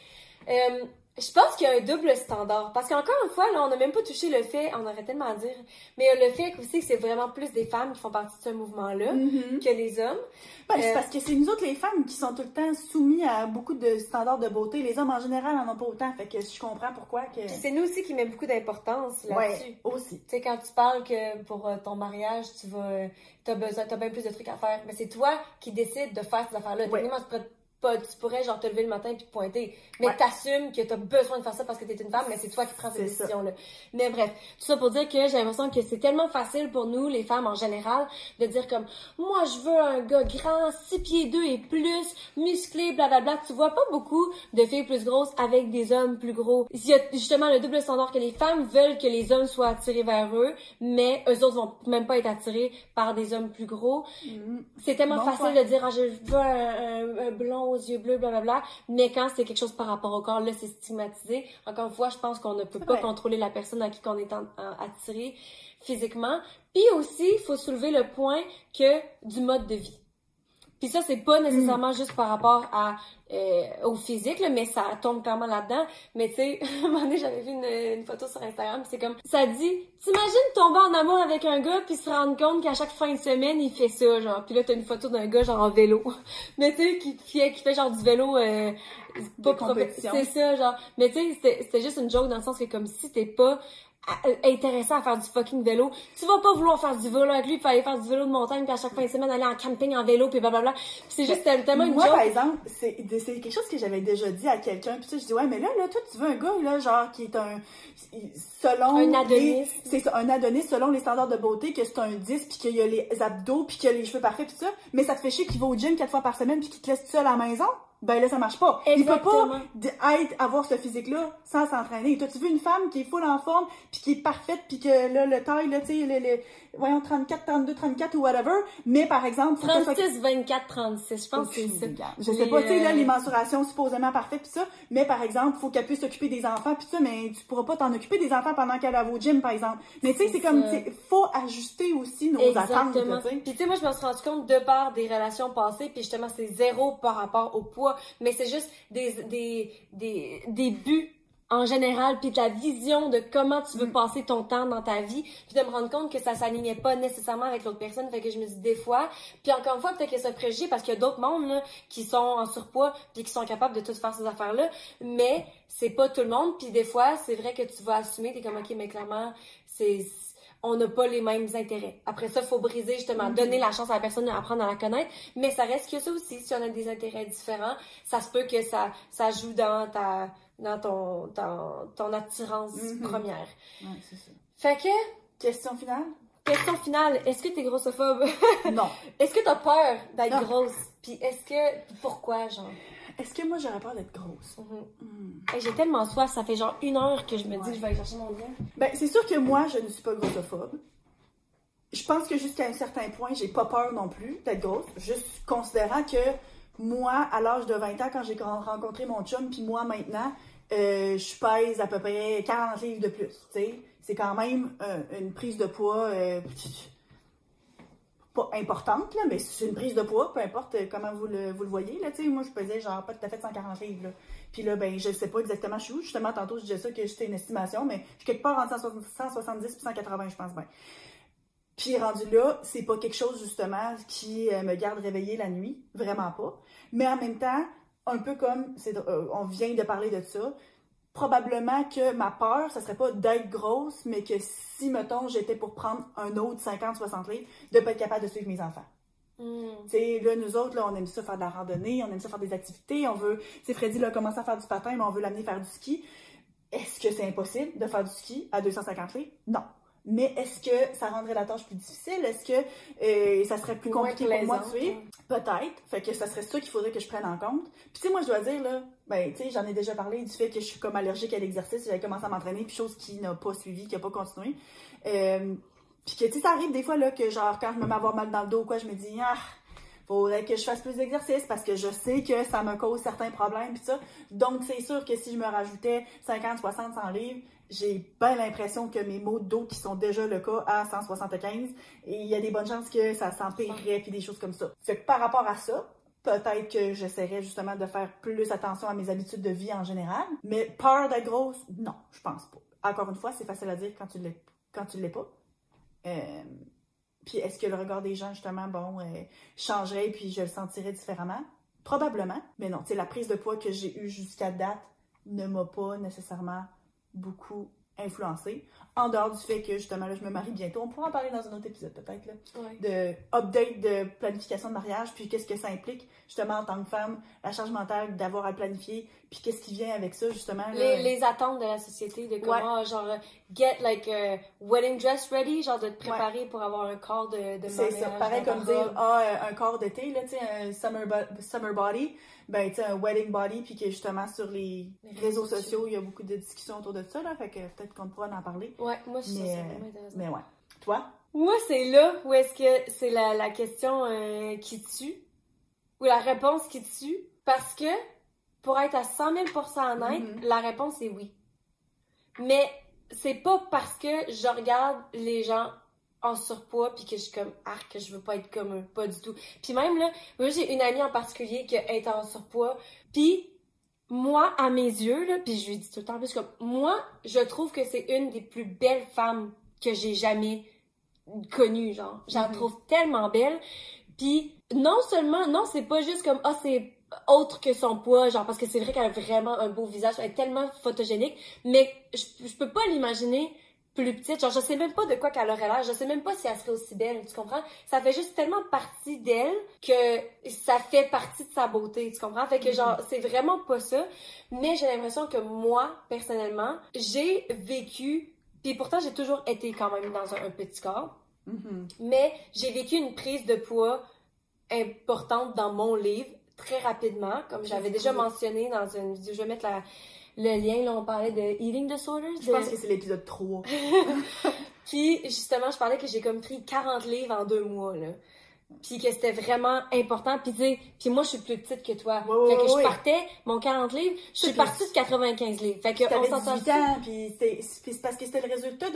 Je pense qu'il y a un double standard. Parce qu'encore une fois, là, on n'a même pas touché le fait, on aurait tellement à dire, mais le fait aussi que c'est vraiment plus des femmes qui font partie de ce mouvement-là que les hommes. Ben, c'est parce que c'est nous autres, les femmes, qui sont tout le temps soumis à beaucoup de standards de beauté. Les hommes, en général, n'en ont pas autant. Fait que je comprends pourquoi que... Puis c'est nous aussi qui met beaucoup d'importance là-dessus. Ouais, aussi. Tu sais, quand tu parles que pour ton mariage, t'as bien plus de trucs à faire. Mais c'est toi qui décides de faire ces affaires-là. Techniquement, tu pourrais genre te lever le matin puis te pointer. Mais t'assumes que t'as besoin de faire ça parce que t'es une femme, mais c'est toi qui prends cette décision-là. Mais bref, tout ça pour dire que j'ai l'impression que c'est tellement facile pour nous, les femmes en général, de dire comme, moi je veux un gars grand, 6 pieds 2 et plus, musclé, blablabla. Tu vois pas beaucoup de filles plus grosses avec des hommes plus gros. Il y a justement le double standard que les femmes veulent que les hommes soient attirés vers eux, mais eux autres vont même pas être attirés par des hommes plus gros. C'est tellement facile de dire, je veux un blond aux yeux bleus, blablabla, mais quand c'est quelque chose par rapport au corps, là, c'est stigmatisé. Encore une fois, je pense qu'on ne peut pas contrôler la personne à qui on est attiré physiquement. Puis aussi, il faut soulever le point que du mode de vie. Puis ça, c'est pas nécessairement juste par rapport au physique, là, mais ça tombe clairement là-dedans. Mais tu sais, à un moment donné, j'avais vu une photo sur Instagram, c'est comme, ça dit, t'imagines tomber en amour avec un gars puis se rendre compte qu'à chaque fin de semaine, il fait ça, genre. Puis là, t'as une photo d'un gars, genre, en vélo. Mais tu sais, qui fait genre du vélo, pas compétition. C'est ça, genre. Mais tu sais, c'était juste une joke dans le sens que comme si t'es pas intéressé à faire du fucking vélo, tu vas pas vouloir faire du vélo avec lui, puis aller faire du vélo de montagne, puis à chaque fin de semaine aller en camping en vélo, puis blablabla. Puis c'est juste tellement une joke. Moi, par exemple, c'est quelque chose que j'avais déjà dit à quelqu'un, puis tu sais, je dis ouais, mais là, toi, tu veux un gars là, genre qui est selon un Adonis. C'est ça, un Adonis selon les standards de beauté, que c'est un 10, puis qu'il y a les abdos, puis qu'il y a les cheveux parfaits, puis ça. Mais ça te fait chier qu'il va au gym 4 fois par semaine, puis qu'il te laisse tout seul à la maison. ben là, ça marche pas. Exactement. Il peut pas avoir ce physique-là sans s'entraîner. Toi, tu veux une femme qui est full en forme, puis qui est parfaite, puis que là, le taille, là, tu sais, voyons, 34, 32, 34 ou whatever, mais par exemple... 36, 24, 36, je pense que c'est ça. Je sais pas, tu sais, là, les mensurations supposément parfaites, pis ça, mais par exemple, faut qu'elle puisse s'occuper des enfants, pis ça, mais tu pourras pas t'en occuper des enfants pendant qu'elle va au gym, par exemple. Mais tu sais, c'est comme, faut ajuster aussi nos attentes, tu sais. Puis tu sais, moi, je me suis rendu compte de par des relations passées, puis justement, c'est zéro par rapport au poids, mais c'est juste des buts en général, puis de la vision de comment tu veux passer ton temps dans ta vie, puis de me rendre compte que ça s'alignait pas nécessairement avec l'autre personne, fait que je me dis des fois, puis encore une fois, peut-être que c'est préjugé, parce qu'il y a d'autres mondes, là, qui sont en surpoids, puis qui sont capables de tout faire ces affaires-là, mais c'est pas tout le monde, puis des fois, c'est vrai que tu vas assumer, t'es comme, ok, mais clairement, on n'a pas les mêmes intérêts. Après ça, il faut briser, justement, donner la chance à la personne d'apprendre à la connaître, mais ça reste que ça aussi, si on a des intérêts différents, ça se peut que ça joue dans ton attirance première. Ouais, c'est ça. Fait que, Question finale, est-ce que t'es grossophobe? Non. Est-ce que t'as peur d'être Non. grosse? Puis pourquoi, genre? Est-ce que moi, j'aurais peur d'être grosse? Hey, j'ai tellement soif, ça fait genre 1 heure que je me dis que je vais aller chercher mon lien. Ben, c'est sûr que moi, je ne suis pas grossophobe. Je pense que jusqu'à un certain point, j'ai pas peur non plus d'être grosse. Juste considérant que moi, à l'âge de 20 ans, quand j'ai rencontré mon chum, puis moi, maintenant, je pèse à peu près 40 livres de plus, tu sais. C'est quand même une prise de poids pas importante, là, mais c'est une prise de poids, peu importe comment vous le voyez, là, tu sais. Moi, je pesais genre pas tout à fait 140 livres, là. Puis là, ben, je sais pas exactement je suis où. Justement, tantôt, je disais ça que c'était une estimation, mais je suis quelque part entre 170 et 180, je pense bien. Puis rendu là, c'est pas quelque chose, justement, qui me garde réveillée la nuit. Vraiment pas. Mais en même temps, un peu comme, on vient de parler de ça, probablement que ma peur, ça serait pas d'être grosse, mais que si, mettons, j'étais pour prendre un autre 50-60 livres, de pas être capable de suivre mes enfants. Tu sais, là, nous autres, là, on aime ça faire de la randonnée, on aime ça faire des activités, on veut, tu sais, Freddy, là, a commencé à faire du patin, mais on veut l'amener faire du ski. Est-ce que c'est impossible de faire du ski à 250 livres? Non. Mais est-ce que ça rendrait la tâche plus difficile? Est-ce que ça serait plus compliqué pour moi de suivre? Peut-être. Fait que ça serait ça qu'il faudrait que je prenne en compte. Puis tu sais, moi, je dois dire, là, ben, tu sais, j'en ai déjà parlé du fait que je suis comme allergique à l'exercice. J'avais commencé à m'entraîner, puis chose qui n'a pas suivi, qui n'a pas continué. Puis que, tu sais, ça arrive des fois, là, que genre, quand je me mets à avoir mal dans le dos ou quoi, je me dis, faudrait que je fasse plus d'exercice parce que je sais que ça me cause certains problèmes, puis ça. Donc, c'est sûr que si je me rajoutais 50, 60, 100 livres, j'ai bien l'impression que mes maux de dos qui sont déjà le cas à 175, et il y a des bonnes chances que ça s'empirerait puis des choses comme ça. Fait que par rapport à ça, peut-être que j'essaierais justement de faire plus attention à mes habitudes de vie en général, mais peur d'être grosse, non, je pense pas. Encore une fois, c'est facile à dire quand tu l'es pas. Puis est-ce que le regard des gens, justement, changerait puis je le sentirais différemment? Probablement. Mais non, tu sais, la prise de poids que j'ai eue jusqu'à date ne m'a pas nécessairement beaucoup influencée. En dehors du fait que, justement, là, je me marie bientôt. On pourra en parler dans un autre épisode, peut-être, là. Ouais. De update de planification de mariage, puis qu'est-ce que ça implique, justement, en tant que femme, la charge mentale d'avoir à le planifier, puis qu'est-ce qui vient avec ça, justement. Là. Les attentes de la société, de comment, genre, get, like, a wedding dress ready, genre, de te préparer pour avoir un corps de mariage. C'est ça, pareil comme dire, un corps d'été, là, tu sais, un summer body, ben, tu sais, un wedding body, puis que, justement, sur les réseaux sociaux, il y a beaucoup de discussions autour de ça, là, fait que peut-être qu'on pourra en parler. Ouais, moi, je trouve ça vraiment intéressant. Mais ouais. Toi? Moi, c'est là où est-ce que c'est la question qui tue, ou la réponse qui tue, parce que, pour être à 100 000 % honnête, la réponse est oui. Mais c'est pas parce que je regarde les gens en surpoids puis que je suis comme que je veux pas être comme eux, pas du tout. Puis même là, moi j'ai une amie en particulier qui est en surpoids, puis moi à mes yeux là, puis je lui dis tout le temps plus comme moi, je trouve que c'est une des plus belles femmes que j'ai jamais connues, genre. J'en trouve tellement belle. Puis non seulement c'est pas juste comme c'est autre que son poids, genre, parce que c'est vrai qu'elle a vraiment un beau visage, elle est tellement photogénique, mais je peux pas l'imaginer plus petite, genre, je sais même pas de quoi qu'elle aurait l'air, je sais même pas si elle serait aussi belle, tu comprends? Ça fait juste tellement partie d'elle que ça fait partie de sa beauté, tu comprends? Fait que, genre, c'est vraiment pas ça, mais j'ai l'impression que moi, personnellement, j'ai vécu, puis pourtant, j'ai toujours été quand même dans un petit corps, mais j'ai vécu une prise de poids importante dans mon livre, très rapidement, comme j'avais déjà mentionné dans une vidéo. Je vais mettre le lien, là, on parlait de eating disorders. Je pense que c'est l'épisode 3. Puis, justement, je parlais que j'ai comme pris 40 livres en 2 mois, là. Puis que c'était vraiment important. Puis tu sais, puis moi, je suis plus petite que toi. Fait que je partais, mon 40 livres, je suis partie de 95 livres. Fait que on s'entend 18 ans, puis c'est parce que c'était le résultat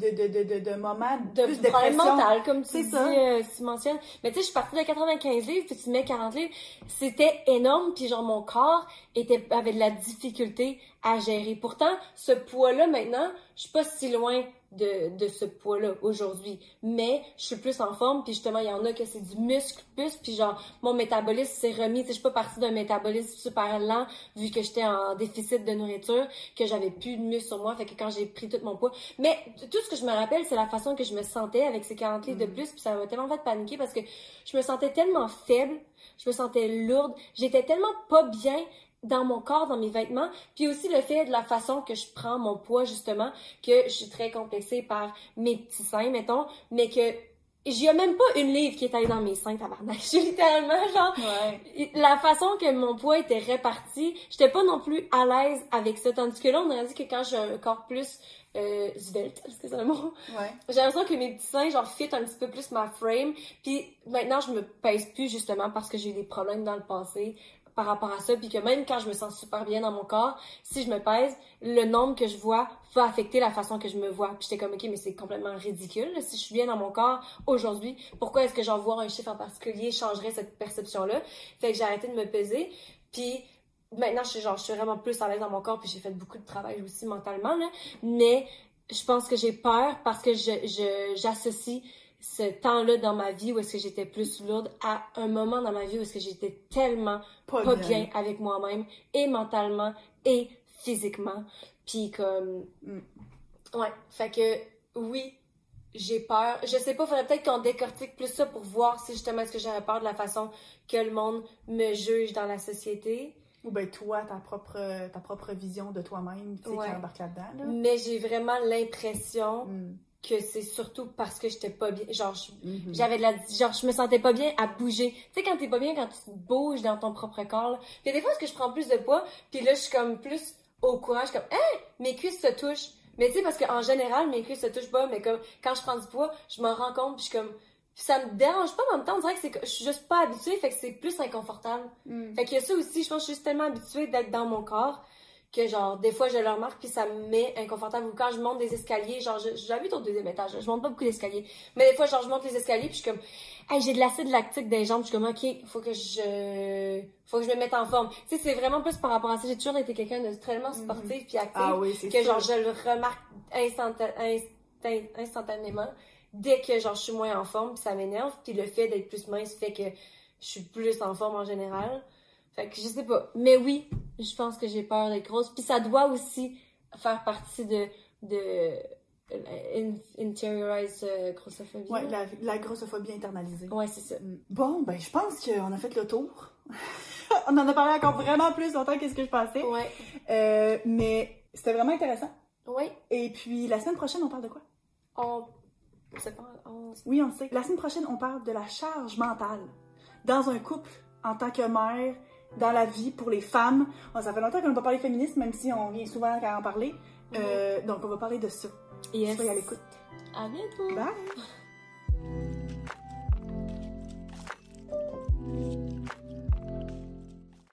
de moments de plus de problème dépression. Mental, comme tu dis, tu mentionnes. Mais tu sais, je suis partie de 95 livres, puis tu mets 40 livres. C'était énorme, puis genre, mon corps avait de la difficulté à gérer. Pourtant, ce poids-là, maintenant, je suis pas si loin de ce poids-là aujourd'hui. Mais je suis plus en forme, puis justement, il y en a que c'est du muscle plus, puis genre, mon métabolisme s'est remis. Tu sais, je suis pas partie d'un métabolisme super lent, vu que j'étais en déficit de nourriture, que j'avais plus de muscle sur moi, fait que quand j'ai pris tout mon poids. Mais tout ce que je me rappelle, c'est la façon que je me sentais avec ces 40 livres de plus, puis ça m'a tellement fait paniquer parce que je me sentais tellement faible, je me sentais lourde, j'étais tellement pas bien dans mon corps, dans mes vêtements, puis aussi le fait de la façon que je prends mon poids, justement, que je suis très complexée par mes petits seins, mettons, mais que j'y a même pas une livre qui est allée dans mes seins, tabarnak. Je suis littéralement, genre, la façon que mon poids était réparti, j'étais pas non plus à l'aise avec ça, tandis que là, on aurait dit que quand j'ai un corps plus svelte, est-ce que c'est un mot? Ouais. J'ai l'impression que mes petits seins, genre, fit un petit peu plus ma frame, puis maintenant, je me pèse plus, justement, parce que j'ai eu des problèmes dans le passé, par rapport à ça, puis que même quand je me sens super bien dans mon corps, si je me pèse, le nombre que je vois va affecter la façon que je me vois. Puis j'étais comme, ok, mais c'est complètement ridicule. Là. Si je suis bien dans mon corps aujourd'hui, pourquoi est-ce que j'en vois un chiffre en particulier changerait cette perception-là? Fait que j'ai arrêté de me peser. Puis maintenant, je suis vraiment plus à l'aise dans mon corps, puis j'ai fait beaucoup de travail aussi mentalement, là. Mais je pense que j'ai peur parce que j'associe ce temps-là dans ma vie où est-ce que j'étais plus lourde à un moment dans ma vie où est-ce que j'étais tellement pas bien avec moi-même, et mentalement, et physiquement. Puis comme... Ouais, fait que oui, j'ai peur. Je sais pas, faudrait peut-être qu'on décortique plus ça pour voir si justement est-ce que j'aurais peur de la façon que le monde me juge dans la société. Ou ben toi, ta propre vision de toi-même, tu sais, qui embarque là-dedans. Là. Mais j'ai vraiment l'impression... que c'est surtout parce que j'étais pas bien, genre j'avais je me sentais pas bien à bouger. Tu sais quand t'es pas bien quand tu bouges dans ton propre corps. Puis des fois est-ce que je prends plus de poids, puis là je suis comme plus au courage comme mes cuisses se touchent. Mais tu sais parce que en général mes cuisses se touchent pas, mais comme quand je prends du poids, je m'en rends compte puis je suis comme ça me dérange pas, mais en même temps on dirait que je suis juste pas habituée, fait que c'est plus inconfortable. Fait qu'il y a ça aussi, je pense que je suis juste tellement habituée d'être dans mon corps que genre des fois je le remarque puis ça me met inconfortable. Ou quand je monte des escaliers, genre j'habite au 2e étage, je monte pas beaucoup d'escaliers, mais des fois genre je monte les escaliers puis je suis comme j'ai de l'acide lactique dans les jambes, je suis comme ok, faut que je me mette en forme. Tu sais, c'est vraiment plus par rapport à ça. J'ai toujours été quelqu'un de tellement sportif puis actif que genre je le remarque instantanément dès que genre je suis moins en forme, puis ça m'énerve, puis le fait d'être plus mince fait que je suis plus en forme en général. Fait que je sais pas. Mais oui, je pense que j'ai peur d'être grosse. Puis ça doit aussi faire partie de intériorise grossophobie. Ouais, la grossophobie internalisée. Ouais, c'est ça. Bon, ben je pense qu'on a fait le tour. On en a parlé encore vraiment plus longtemps que ce que je pensais. Ouais. Mais c'était vraiment intéressant. Ouais. Et puis la semaine prochaine, on parle de quoi? Oui, on le sait. La semaine prochaine, on parle de la charge mentale. Dans un couple, en tant que mère, dans la vie pour les femmes. Ça fait longtemps qu'on n'a pas parlé féminisme, même si on vient souvent à en parler. Donc, on va parler de ça. Yes. Soyez à l'écoute. À bientôt. Bye!